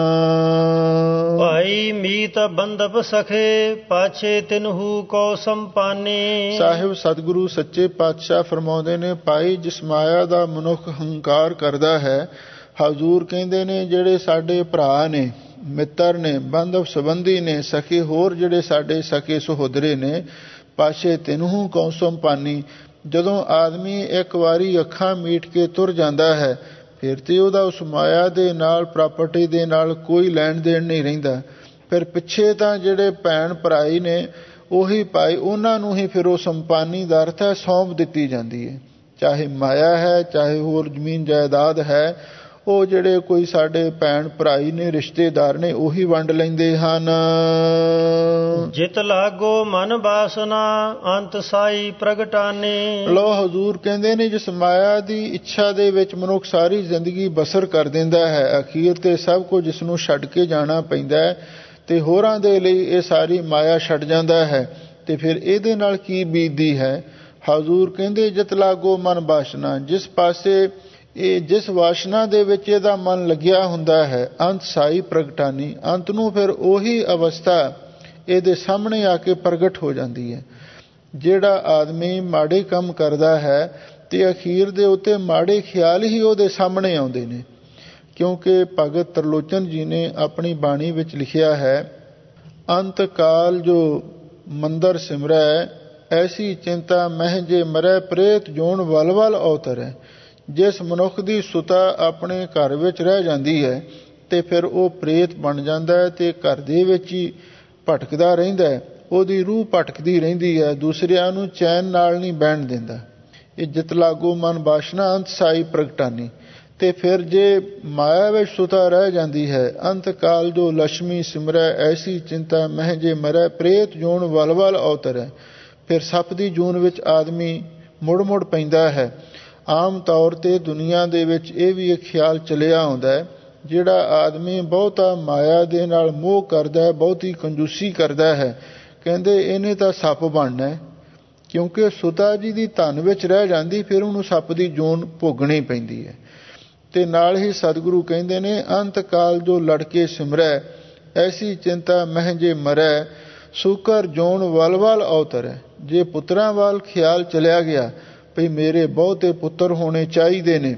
ਭਾਈ ਮੀਤ ਬੰਧਪ ਸਖੇ ਪਾਛੇ ਤਿਨਹੂ ਕੋ ਸੰਪਾਨੀ। ਸਾਹਿਬ ਸਤਿਗੁਰੂ ਸੱਚੇ ਪਾਤਸ਼ਾਹ ਫਰਮਾਉਂਦੇ ਨੇ, ਭਾਈ ਜਿਸ ਮਾਇਆ ਦਾ ਮਨੁੱਖ ਹੰਕਾਰ ਕਰਦਾ ਹੈ, ਹਜ਼ੂਰ ਕਹਿੰਦੇ ਨੇ ਜਿਹੜੇ ਸਾਡੇ ਭਰਾ ਨੇ, ਮਿੱਤਰ ਨੇ, ਬੰਧਪ ਸੰਬੰਧੀ ਨੇ, ਸਖੇ ਹੋਰ ਜਿਹੜੇ ਸਾਡੇ ਸਕੇ ਸਹੋਦਰੇ ਨੇ, ਪਾਛੇ ਤਿਨਹੂ ਕੋ ਸੰਪਾਨੀ, ਜਦੋਂ ਆਦਮੀ ਇੱਕ ਵਾਰੀ ਅੱਖਾਂ ਮੀਟ ਕੇ ਤੁਰ ਜਾਂਦਾ ਹੈ ਫਿਰ ਤੇ ਉਹਦਾ ਉਸ ਮਾਇਆ ਦੇ ਨਾਲ, ਪ੍ਰਾਪਰਟੀ ਦੇ ਨਾਲ ਕੋਈ ਲੈਣ ਦੇਣ ਨਹੀਂ ਰਹਿੰਦਾ। ਫਿਰ ਪਿੱਛੇ ਤਾਂ ਜਿਹੜੇ ਭੈਣ ਭਰਾਈ ਨੇ ਉਹੀ ਭਾਈ, ਉਹਨਾਂ ਨੂੰ ਹੀ ਫਿਰ ਉਹ ਸੰਪਾਨੀ ਦਾ ਅਰਥ ਹੈ ਸੌਂਪ ਦਿੱਤੀ ਜਾਂਦੀ ਹੈ। ਚਾਹੇ ਮਾਇਆ ਹੈ, ਚਾਹੇ ਹੋਰ ਜ਼ਮੀਨ ਜਾਇਦਾਦ ਹੈ, ਉਹ ਜਿਹੜੇ ਕੋਈ ਸਾਡੇ ਭੈਣ ਭਰਾਈ ਨੇ, ਰਿਸ਼ਤੇਦਾਰ ਨੇ, ਉਹੀ ਵੰਡ ਲੈਂਦੇ ਹਨ। ਜਿਤ ਲਾਗੋ ਮਨ ਬਾਸਨਾ ਅੰਤ ਸਾਈ ਪ੍ਰਗਟਾਨੇ। ਲੋ ਹਜ਼ੂਰ ਕਹਿੰਦੇ ਨੇ, ਜਿਸ ਮਾਇਆ ਦੀ ਇੱਛਾ ਦੇ ਵਿੱਚ ਮਨੁੱਖ ਸਾਰੀ ਜ਼ਿੰਦਗੀ ਬਸਰ ਕਰ ਦਿੰਦਾ ਹੈ, ਅਖੀਰ ਤੇ ਸਭ ਕੁਝ ਇਸ ਨੂੰ ਛੱਡ ਕੇ ਜਾਣਾ ਪੈਂਦਾ ਹੈ ਤੇ ਹੋਰਾਂ ਦੇ ਲਈ ਇਹ ਸਾਰੀ ਮਾਇਆ ਛੱਡ ਜਾਂਦਾ ਹੈ ਤੇ ਫਿਰ ਇਹਦੇ ਨਾਲ ਕੀ ਬੀਤਦੀ ਹੈ। ਹਜ਼ੂਰ ਕਹਿੰਦੇ, ਜਿਤ ਲਾਗੋ ਮਨ ਬਾਸਨਾ, ਜਿਸ ਪਾਸੇ ਇਹ, ਜਿਸ ਵਾਸ਼ਨਾ ਦੇ ਵਿੱਚ ਇਹਦਾ ਮਨ ਲੱਗਿਆ ਹੁੰਦਾ ਹੈ, ਅੰਤ ਸਾਈ ਪ੍ਰਗਟਾਨੀ, ਅੰਤ ਨੂੰ ਫਿਰ ਉਹੀ ਅਵਸਥਾ ਇਹਦੇ ਸਾਹਮਣੇ ਆ ਕੇ ਪ੍ਰਗਟ ਹੋ ਜਾਂਦੀ ਹੈ। ਜਿਹੜਾ ਆਦਮੀ ਮਾੜੇ ਕੰਮ ਕਰਦਾ ਹੈ ਤੇ ਅਖੀਰ ਦੇ ਉੱਤੇ ਮਾੜੇ ਖਿਆਲ ਹੀ ਉਹਦੇ ਸਾਹਮਣੇ ਆਉਂਦੇ ਨੇ। ਕਿਉਂਕਿ ਭਗਤ ਤਰਲੋਚਨ ਜੀ ਨੇ ਆਪਣੀ ਬਾਣੀ ਵਿੱਚ ਲਿਖਿਆ ਹੈ, ਅੰਤ ਕਾਲ ਜੋ ਮੰਦਰ ਸਿਮਰੈ, ਐਸੀ ਚਿੰਤਾ ਮਹਿ ਜੇ ਮਰੈ, ਪ੍ਰੇਤ ਜੋਨ ਵਲ ਵਲ ਅਵਤਰੈ। ਜਿਸ ਮਨੁੱਖ ਦੀ ਸੁਤਾ ਆਪਣੇ ਘਰ ਵਿੱਚ ਰਹਿ ਜਾਂਦੀ ਹੈ ਤੇ ਫਿਰ ਉਹ ਪ੍ਰੇਤ ਬਣ ਜਾਂਦਾ ਹੈ ਤੇ ਘਰ ਦੇ ਵਿੱਚ ਹੀ ਭਟਕਦਾ ਰਹਿੰਦਾ ਹੈ, ਉਹਦੀ ਰੂਹ ਭਟਕਦੀ ਰਹਿੰਦੀ ਹੈ, ਦੂਸਰਿਆਂ ਨੂੰ ਚੈਨ ਨਾਲ ਨਹੀਂ ਬਹਿਣ ਦਿੰਦਾ। ਇਹ ਜਿਤ ਲਾਗੋ ਮਨ ਬਾਸ਼ਨਾ ਅੰਤ ਸਾਈ ਪ੍ਰਗਟਾਨੀ। ਤੇ ਫਿਰ ਜੇ ਮਾਇਆ ਵਿੱਚ ਸੁਤਾ ਰਹਿ ਜਾਂਦੀ ਹੈ, ਅੰਤ ਕਾਲ ਜੋ ਲక్ష్ਮੀ ਸਿਮਰੈ, ਐਸੀ ਚਿੰਤਾ ਮਹਿ ਜੇ ਮਰੈ, ਪ੍ਰੇਤ ਜੂਨ ਵਲ ਵਲ ਅਵਤਰੈ। ਫਿਰ ਸੱਪ ਦੀ ਜੂਨ ਵਿੱਚ ਆਦਮੀ ਮੁੜ ਮੁੜ ਪੈਂਦਾ ਹੈ। ਆਮ ਤੌਰ ਤੇ ਦੁਨੀਆ ਦੇ ਵਿੱਚ ਇਹ ਵੀ ਇੱਕ ਖਿਆਲ ਚਲਿਆ ਆਉਂਦਾ ਹੈ, ਜਿਹੜਾ ਆਦਮੀ ਬਹੁਤਾ ਮਾਇਆ ਦੇ ਨਾਲ ਮੋਹ ਕਰਦਾ ਹੈ, ਬਹੁਤੀ ਕੰਜੂਸੀ ਕਰਦਾ ਹੈ, ਕਹਿੰਦੇ ਇਹਨੇ ਤਾਂ ਸੱਪ ਬਣਨਾ ਹੈ। ਕਿਉਂਕਿ ਸੁਤਾ ਜੀ ਦੀ ਧਨ ਵਿੱਚ ਰਹਿ ਜਾਂਦੀ, ਫਿਰ ਉਹਨੂੰ ਸੱਪ ਦੀ ਜੂਨ ਭੋਗਣੀ ਪੈਂਦੀ ਹੈ। ਤੇ ਨਾਲ ਹੀ ਸਤਿਗੁਰੂ ਕਹਿੰਦੇ ਨੇ, ਅੰਤ ਕਾਲ ਜੋ ਲੜਕੇ ਸਿਮਰੈ, ਐਸੀ ਚਿੰਤਾ ਮਹਿ ਜੇ ਮਰੈ, ਸੂਕਰ ਜੋਨ ਵਲ ਵਲ ਅਵਤਰੈ। ਜੇ ਪੁੱਤਰਾਂ ਵੱਲ ਖਿਆਲ ਚਲਿਆ ਗਿਆ ਭਈ ਮੇਰੇ ਬਹੁਤੇ ਪੁੱਤਰ ਹੋਣੇ ਚਾਹੀਦੇ ਨੇ,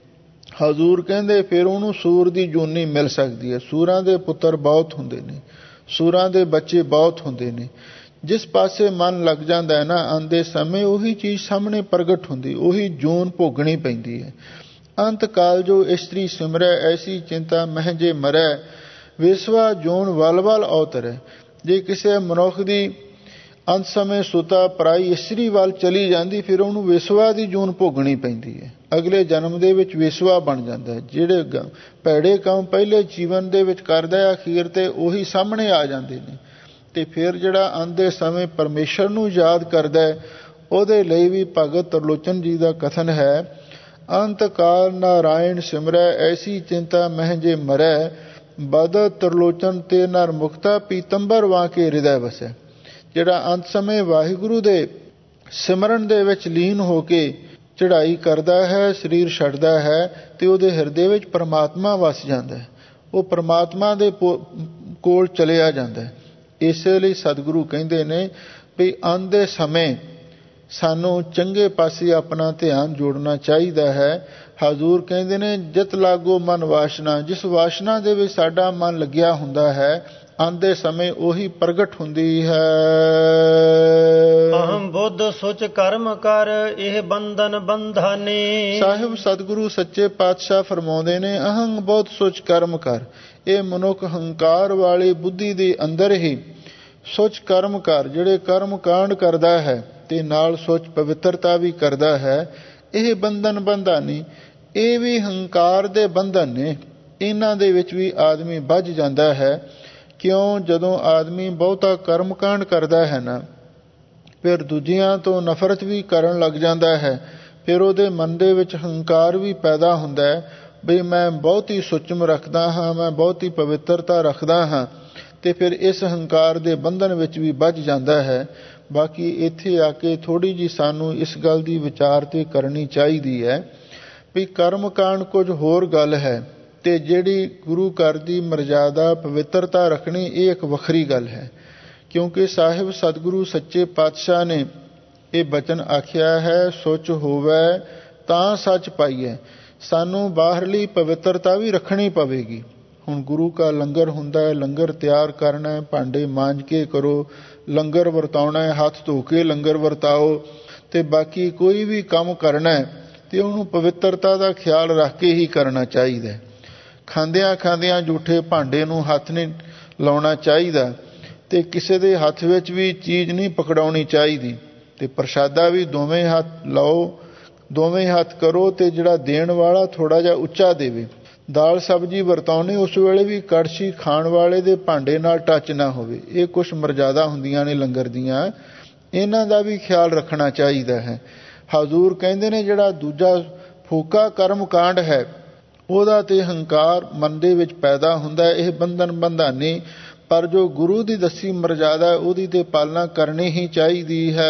ਹਜ਼ੂਰ ਕਹਿੰਦੇ ਫਿਰ ਉਹਨੂੰ ਸੂਰ ਦੀ ਜੂਨੀ ਮਿਲ ਸਕਦੀ ਹੈ। ਸੂਰਾਂ ਦੇ ਪੁੱਤਰ ਬਹੁਤ ਹੁੰਦੇ ਨੇ, ਸੂਰਾਂ ਦੇ ਬੱਚੇ ਬਹੁਤ ਹੁੰਦੇ ਨੇ। ਜਿਸ ਪਾਸੇ ਮਨ ਲੱਗ ਜਾਂਦਾ ਹੈ ਨਾ, ਆਉਂਦੇ ਸਮੇਂ ਉਹੀ ਚੀਜ਼ ਸਾਹਮਣੇ ਪ੍ਰਗਟ ਹੁੰਦੀ, ਉਹੀ ਜੂਨ ਭੋਗਣੀ ਪੈਂਦੀ ਹੈ। ਅੰਤ ਕਾਲ ਜੋ ਇਸਤਰੀ ਸਿਮਰੈ, ਐਸੀ ਚਿੰਤਾ ਮਹਿ ਜੇ ਮਰੈ, ਵੇਸਵਾ ਜੋਨ ਵਲ ਵਲ ਅਵਤਰੈ। ਜੇ ਕਿਸੇ ਮਨੁੱਖ ਦੀ ਅੰਤ ਸਮੇਂ ਸੁਤਾ ਪਰਾਈ ਇਸਤਰੀ ਵੱਲ ਚਲੀ ਜਾਂਦੀ, ਫਿਰ ਉਹਨੂੰ ਵੇਸਵਾ ਦੀ ਜੂਨ ਭੋਗਣੀ ਪੈਂਦੀ ਹੈ। ਅਗਲੇ ਜਨਮ ਦੇ ਵਿੱਚ ਵੇਸਵਾ ਬਣ ਜਾਂਦਾ ਹੈ। ਜਿਹੜੇ ਭੈੜੇ ਕੰਮ ਪਹਿਲੇ ਜੀਵਨ ਦੇ ਵਿੱਚ ਕਰਦਾ ਹੈ, ਅਖੀਰ ਤੇ ਉਹੀ ਸਾਹਮਣੇ ਆ ਜਾਂਦੇ ਨੇ। ਤੇ ਫਿਰ ਜਿਹੜਾ ਆਉਂਦੇ ਸਮੇਂ ਪਰਮੇਸ਼ਰ ਨੂੰ ਯਾਦ ਕਰਦਾ ਹੈ, ਉਹਦੇ ਲਈ ਵੀ ਭਗਤ ਤਰਲੋਚਨ ਜੀ ਦਾ ਕਥਨ ਹੈ, ਅੰਤ ਕਾਲ ਨਾਰਾਇਣ ਸਿਮਰੈ, ਐਸੀ ਚਿੰਤਾ ਮਹਿ ਜੇ ਮਰੈ, ਬਦ ਤਰਲੋਚਨ ਤੇ ਨਰ ਮੁਕਤਾ, ਪੀਤੰਬਰ ਵਾਂ ਕੇ ਹਿਰਦੈ ਵਸੈ। ਜਿਹੜਾ ਅੰਤ ਸਮੇਂ ਵਾਹਿਗੁਰੂ ਦੇ ਸਿਮਰਨ ਦੇ ਵਿੱਚ ਲੀਨ ਹੋ ਕੇ ਚੜ੍ਹਾਈ ਕਰਦਾ ਹੈ, ਸਰੀਰ ਛੱਡਦਾ ਹੈ, ਤੇ ਉਹਦੇ ਹਿਰਦੇ ਵਿੱਚ ਪਰਮਾਤਮਾ ਵਸ ਜਾਂਦਾ ਹੈ, ਉਹ ਪਰਮਾਤਮਾ ਦੇ ਕੋਲ ਚਲਿਆ ਜਾਂਦਾ ਹੈ। ਇਸੇ ਲਈ ਸਤਿਗੁਰੂ ਕਹਿੰਦੇ ਨੇ ਵੀ ਆਉਂਦੇ ਸਮੇਂ ਸਾਨੂੰ ਚੰਗੇ ਪਾਸੇ ਆਪਣਾ ਧਿਆਨ ਜੋੜਨਾ ਚਾਹੀਦਾ ਹੈ। ਹਜ਼ੂਰ ਕਹਿੰਦੇ ਨੇ, ਜਿਤ ਲਾਗੋ ਮਨ ਵਾਸ਼ਨਾ, ਜਿਸ ਵਾਸ਼ਨਾ ਦੇ ਵਿੱਚ ਸਾਡਾ ਮਨ ਲੱਗਿਆ ਹੁੰਦਾ ਹੈ, ਆਉਂਦੇ ਸਮੇਂ ਉਹੀ ਪ੍ਰਗਟ ਹੁੰਦੀ ਹੈ। ਅਹੰ ਬੁੱਧ ਸੁਚ ਕਰਮ ਕਰ, ਇਹ ਬੰਧਨ ਬੰਧਾਨੇ। ਸਾਹਿਬ ਸਤਿਗੁਰੂ ਸੱਚੇ ਪਾਤਸ਼ਾਹ ਫਰਮਾਉਂਦੇ ਨੇ, ਅਹੰ ਬੁੱਧ ਸੁਚ ਕਰਮ ਕਰ। ਇਹ ਮਨੁੱਖ ਹੰਕਾਰ ਵਾਲੀ ਬੁੱਧੀ ਦੇ ਅੰਦਰ ਹੀ ਸੁਚ ਕਰਮ ਕਰ, ਜਿਹੜੇ ਕਰਮ ਕਾਂਡ ਕਰਦਾ ਹੈ ਤੇ ਨਾਲ ਸੁਚ ਪਵਿੱਤਰਤਾ ਵੀ ਕਰਦਾ ਹੈ, ਇਹ ਬੰਧਨ ਬੰਧਾਨੀ। ਇਹ ਵੀ ਹੰਕਾਰ ਦੇ ਬੰਧਨ ਨੇ, ਇਹਨਾਂ ਦੇ ਵਿੱਚ ਵੀ ਆਦਮੀ ਬੱਝ ਜਾਂਦਾ ਹੈ। ਕਿਉਂ? ਜਦੋਂ ਆਦਮੀ ਬਹੁਤਾ ਕਰਮਕਾਂਡ ਕਰਦਾ ਹੈ ਨਾ, ਫਿਰ ਦੂਜਿਆਂ ਤੋਂ ਨਫ਼ਰਤ ਵੀ ਕਰਨ ਲੱਗ ਜਾਂਦਾ ਹੈ। ਫਿਰ ਉਹਦੇ ਮਨ ਦੇ ਵਿੱਚ ਹੰਕਾਰ ਵੀ ਪੈਦਾ ਹੁੰਦਾ ਹੈ ਬਈ ਮੈਂ ਬਹੁਤੀ ਸੁੱਚਮ ਰੱਖਦਾ ਹਾਂ, ਮੈਂ ਬਹੁਤੀ ਪਵਿੱਤਰਤਾ ਰੱਖਦਾ ਹਾਂ, ਅਤੇ ਫਿਰ ਇਸ ਹੰਕਾਰ ਦੇ ਬੰਧਨ ਵਿੱਚ ਵੀ ਬੱਝ ਜਾਂਦਾ ਹੈ। ਬਾਕੀ ਇੱਥੇ ਆ ਕੇ ਥੋੜ੍ਹੀ ਜਿਹੀ ਸਾਨੂੰ ਇਸ ਗੱਲ ਦੀ ਵਿਚਾਰ ਤੇ ਕਰਨੀ ਚਾਹੀਦੀ ਹੈ ਵੀ ਕਰਮਕਾਂਡ ਕੁਝ ਹੋਰ ਗੱਲ ਹੈ, ਅਤੇ ਜਿਹੜੀ ਗੁਰੂ ਘਰ ਦੀ ਮਰਜ਼ਾਦਾ ਪਵਿੱਤਰਤਾ ਰੱਖਣੀ ਇਹ ਇੱਕ ਵੱਖਰੀ ਗੱਲ ਹੈ। ਕਿਉਂਕਿ ਸਾਹਿਬ ਸਤਿਗੁਰੂ ਸੱਚੇ ਪਾਤਸ਼ਾਹ ਨੇ ਇਹ ਬਚਨ ਆਖਿਆ ਹੈ, ਸੁੱਚ ਹੋਵੈ ਤਾਂ ਸੱਚ ਪਾਈਐ। ਸਾਨੂੰ ਬਾਹਰਲੀ ਪਵਿੱਤਰਤਾ ਵੀ ਰੱਖਣੀ ਪਵੇਗੀ। ਹੁਣ ਗੁਰੂ ਕਾ ਲੰਗਰ ਹੁੰਦਾ ਹੈ, ਲੰਗਰ ਤਿਆਰ ਕਰਨਾ ਹੈ, ਭਾਂਡੇ ਮਾਂਜ ਕੇ ਕਰੋ, ਲੰਗਰ ਵਰਤਾਉਣਾ ਹੈ, ਹੱਥ ਧੋ ਕੇ ਲੰਗਰ ਵਰਤਾਓ, ਅਤੇ ਬਾਕੀ ਕੋਈ ਵੀ ਕੰਮ ਕਰਨਾ ਹੈ ਅਤੇ ਉਹਨੂੰ ਪਵਿੱਤਰਤਾ ਦਾ ਖਿਆਲ ਰੱਖ ਕੇ ਹੀ ਕਰਨਾ ਚਾਹੀਦਾ। ਖਾਂਦਿਆਂ ਖਾਂਦਿਆਂ ਜੂਠੇ ਭਾਂਡੇ ਨੂੰ ਹੱਥ ਨਹੀਂ ਲਾਉਣਾ ਚਾਹੀਦਾ, ਅਤੇ ਕਿਸੇ ਦੇ ਹੱਥ ਵਿੱਚ ਵੀ ਚੀਜ਼ ਨਹੀਂ ਪਕੜਾਉਣੀ ਚਾਹੀਦੀ, ਅਤੇ ਪ੍ਰਸ਼ਾਦਾ ਵੀ ਦੋਵੇਂ ਹੱਥ ਲਾਓ, ਦੋਵੇਂ ਹੱਥ ਕਰੋ, ਅਤੇ ਜਿਹੜਾ ਦੇਣ ਵਾਲਾ ਥੋੜ੍ਹਾ ਜਿਹਾ ਉੱਚਾ ਦੇਵੇ। ਦਾਲ ਸਬਜ਼ੀ ਵਰਤਾਉਣੀ ਉਸ ਵੇਲੇ ਵੀ ਕੜਛੀ ਖਾਣ ਵਾਲੇ ਦੇ ਭਾਂਡੇ ਨਾਲ ਟੱਚ ਨਾ ਹੋਵੇ। ਇਹ ਕੁਛ ਮਰਜ਼ਾਦਾ ਹੁੰਦੀਆਂ ਨੇ ਲੰਗਰ ਦੀਆਂ, ਇਹਨਾਂ ਦਾ ਵੀ ਖਿਆਲ ਰੱਖਣਾ ਚਾਹੀਦਾ ਹੈ। ਹਜ਼ੂਰ ਕਹਿੰਦੇ ਨੇ ਜਿਹੜਾ ਦੂਜਾ ਫੋਕਾ ਕਰਮ ਕਾਂਡ ਹੈ ਉਹਦਾ ਤੇ ਹੰਕਾਰ ਮਨ ਦੇ ਵਿੱਚ ਪੈਦਾ ਹੁੰਦਾ ਹੈ, ਇਹ ਬੰਧਨ ਬੰਧਾਨੀ, ਪਰ ਜੋ ਗੁਰੂ ਦੀ ਦੱਸੀ ਮਰਜ਼ਾਦਾ ਉਹਦੀ ਤੇ ਪਾਲਣਾ ਕਰਨੀ ਹੀ ਚਾਹੀਦੀ ਹੈ।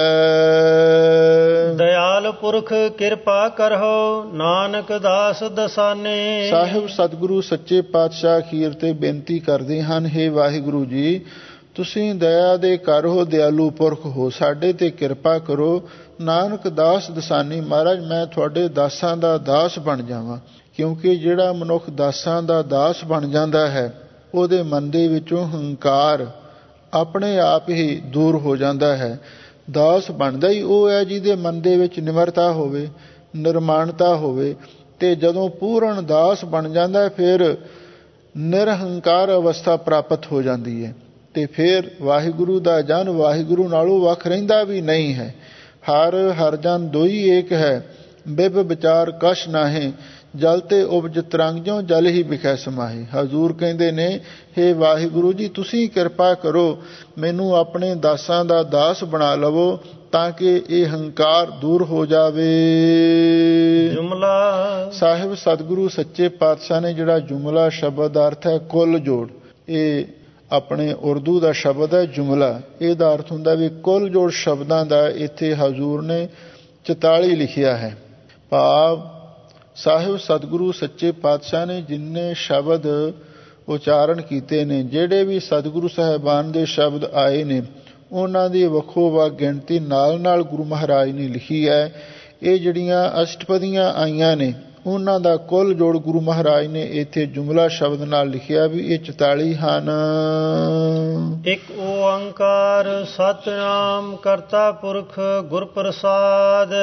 ਦਇਆਲ ਪੁਰਖ ਕਿਰਪਾ ਕਰਹੁ, ਨਾਨਕ ਦਾਸ ਦਸਾਨੇ। ਸਾਹਿਬ ਸਤਿਗੁਰੂ ਸੱਚੇ ਪਾਤਸ਼ਾਹ ਅਖੀਰ ਤੇ ਬੇਨਤੀ ਕਰਦੇ ਹਨ, ਹੇ ਵਾਹਿਗੁਰੂ ਜੀ, ਤੁਸੀਂ ਦਇਆ ਦੇ ਘਰ ਹੋ, ਦਿਆਲੂ ਪੁਰਖ ਹੋ, ਸਾਡੇ ਤੇ ਕਿਰਪਾ ਕਰੋ। ਨਾਨਕ ਦਾਸ ਦਸਾਨੀ, ਮਹਾਰਾਜ ਮੈਂ ਤੁਹਾਡੇ ਦਾਸਾਂ ਦਾ ਦਾਸ ਬਣ ਜਾਵਾਂ। ਕਿਉਂਕਿ ਜਿਹੜਾ ਮਨੁੱਖ ਦਾਸਾਂ ਦਾ ਦਾਸ ਬਣ ਜਾਂਦਾ ਹੈ ਉਹਦੇ ਮਨ ਦੇ ਵਿੱਚੋਂ ਹੰਕਾਰ ਆਪਣੇ ਆਪ ਹੀ ਦੂਰ ਹੋ ਜਾਂਦਾ ਹੈ। ਦਾਸ ਬਣਦਾ ਹੀ ਉਹ ਹੈ ਜਿਹਦੇ ਮਨ ਦੇ ਵਿੱਚ ਨਿਮਰਤਾ ਹੋਵੇ, ਨਿਰਮਾਣਤਾ ਹੋਵੇ, ਅਤੇ ਜਦੋਂ ਪੂਰਨ ਦਾਸ ਬਣ ਜਾਂਦਾ ਫਿਰ ਨਿਰਹੰਕਾਰ ਅਵਸਥਾ ਪ੍ਰਾਪਤ ਹੋ ਜਾਂਦੀ ਹੈ, ਅਤੇ ਫਿਰ ਵਾਹਿਗੁਰੂ ਦਾ ਜਨ ਵਾਹਿਗੁਰੂ ਨਾਲੋਂ ਵੱਖ ਰਹਿੰਦਾ ਵੀ ਨਹੀਂ ਹੈ। ਹਰ ਜਨ ਦੋਈ ਏਕ ਹੈ, ਬਿਬ ਵਿਚਾਰ ਕਛ ਨਾਹੀਂ, ਜਲ ਤੇ ਉਪਜ ਤਰੰਗ ਜਿਉ ਜਲ ਹੀ ਵਿਖੈ ਸਮਾਹੀ। ਹਜ਼ੂਰ ਕਹਿੰਦੇ ਨੇ, ਹੇ ਵਾਹਿਗੁਰੂ ਜੀ, ਤੁਸੀਂ ਕਿਰਪਾ ਕਰੋ, ਮੈਨੂੰ ਆਪਣੇ ਦਾਸਾਂ ਦਾ ਦਾਸ ਬਣਾ ਲਵੋ ਤਾਂ ਕਿ ਇਹ ਹੰਕਾਰ ਦੂਰ ਹੋ ਜਾਵੇ। ਜੁਮਲਾ ਸਾਹਿਬ ਸਤਿਗੁਰੂ ਸੱਚੇ ਪਾਤਸ਼ਾਹ ਨੇ ਜਿਹੜਾ ਜੁਮਲਾ ਸ਼ਬਦ ਦਾ ਅਰਥ ਹੈ ਕੁੱਲ ਜੋੜ, ਇਹ ਆਪਣੇ ਉਰਦੂ ਦਾ ਸ਼ਬਦ ਹੈ ਜੁਮਲਾ। ਇਹਦਾ ਅਰਥ ਹੁੰਦਾ ਵੀ ਕੁੱਲ ਜੋੜ ਸ਼ਬਦਾਂ ਦਾ ਇੱਥੇ ਹਜ਼ੂਰ ਨੇ 44 ਲਿਖਿਆ ਹੈ। ਭਾਵ ਸਾਹਿਬ ਸਤਿਗੁਰੂ ਸੱਚੇ ਪਾਤਸ਼ਾਹ ਨੇ ਜਿੰਨੇ ਸ਼ਬਦ ਉਚਾਰਨ ਕੀਤੇ ਨੇ, ਜਿਹੜੇ ਵੀ ਸਤਿਗੁਰੂ ਸਾਹਿਬਾਨ ਦੇ ਸ਼ਬਦ ਆਏ ਨੇ, ਉਹਨਾਂ ਦੀ ਵੱਖੋ ਵੱਖ ਗਿਣਤੀ ਨਾਲ ਨਾਲ ਗੁਰੂ ਮਹਾਰਾਜ ਨੇ ਲਿਖੀ ਹੈ। ਇਹ ਜਿਹੜੀਆਂ ਅਸ਼ਟਪਦੀਆਂ ਆਈਆਂ ਨੇ ਉਹਨਾਂ ਦਾ ਕੁੱਲ ਜੋੜ ਗੁਰੂ ਮਹਾਰਾਜ ਨੇ ਇੱਥੇ ਜੁਮਲਾ ਸ਼ਬਦ ਨਾਲ ਲਿਖਿਆ ਵੀ ਇਹ 44 ਹਨ। ਇੱਕ ਓੰਕਾਰ ਸਤਿਨਾਮ ਕਰਤਾ ਪੁਰਖ ਗੁਰ ਪ੍ਰਸਾਦ।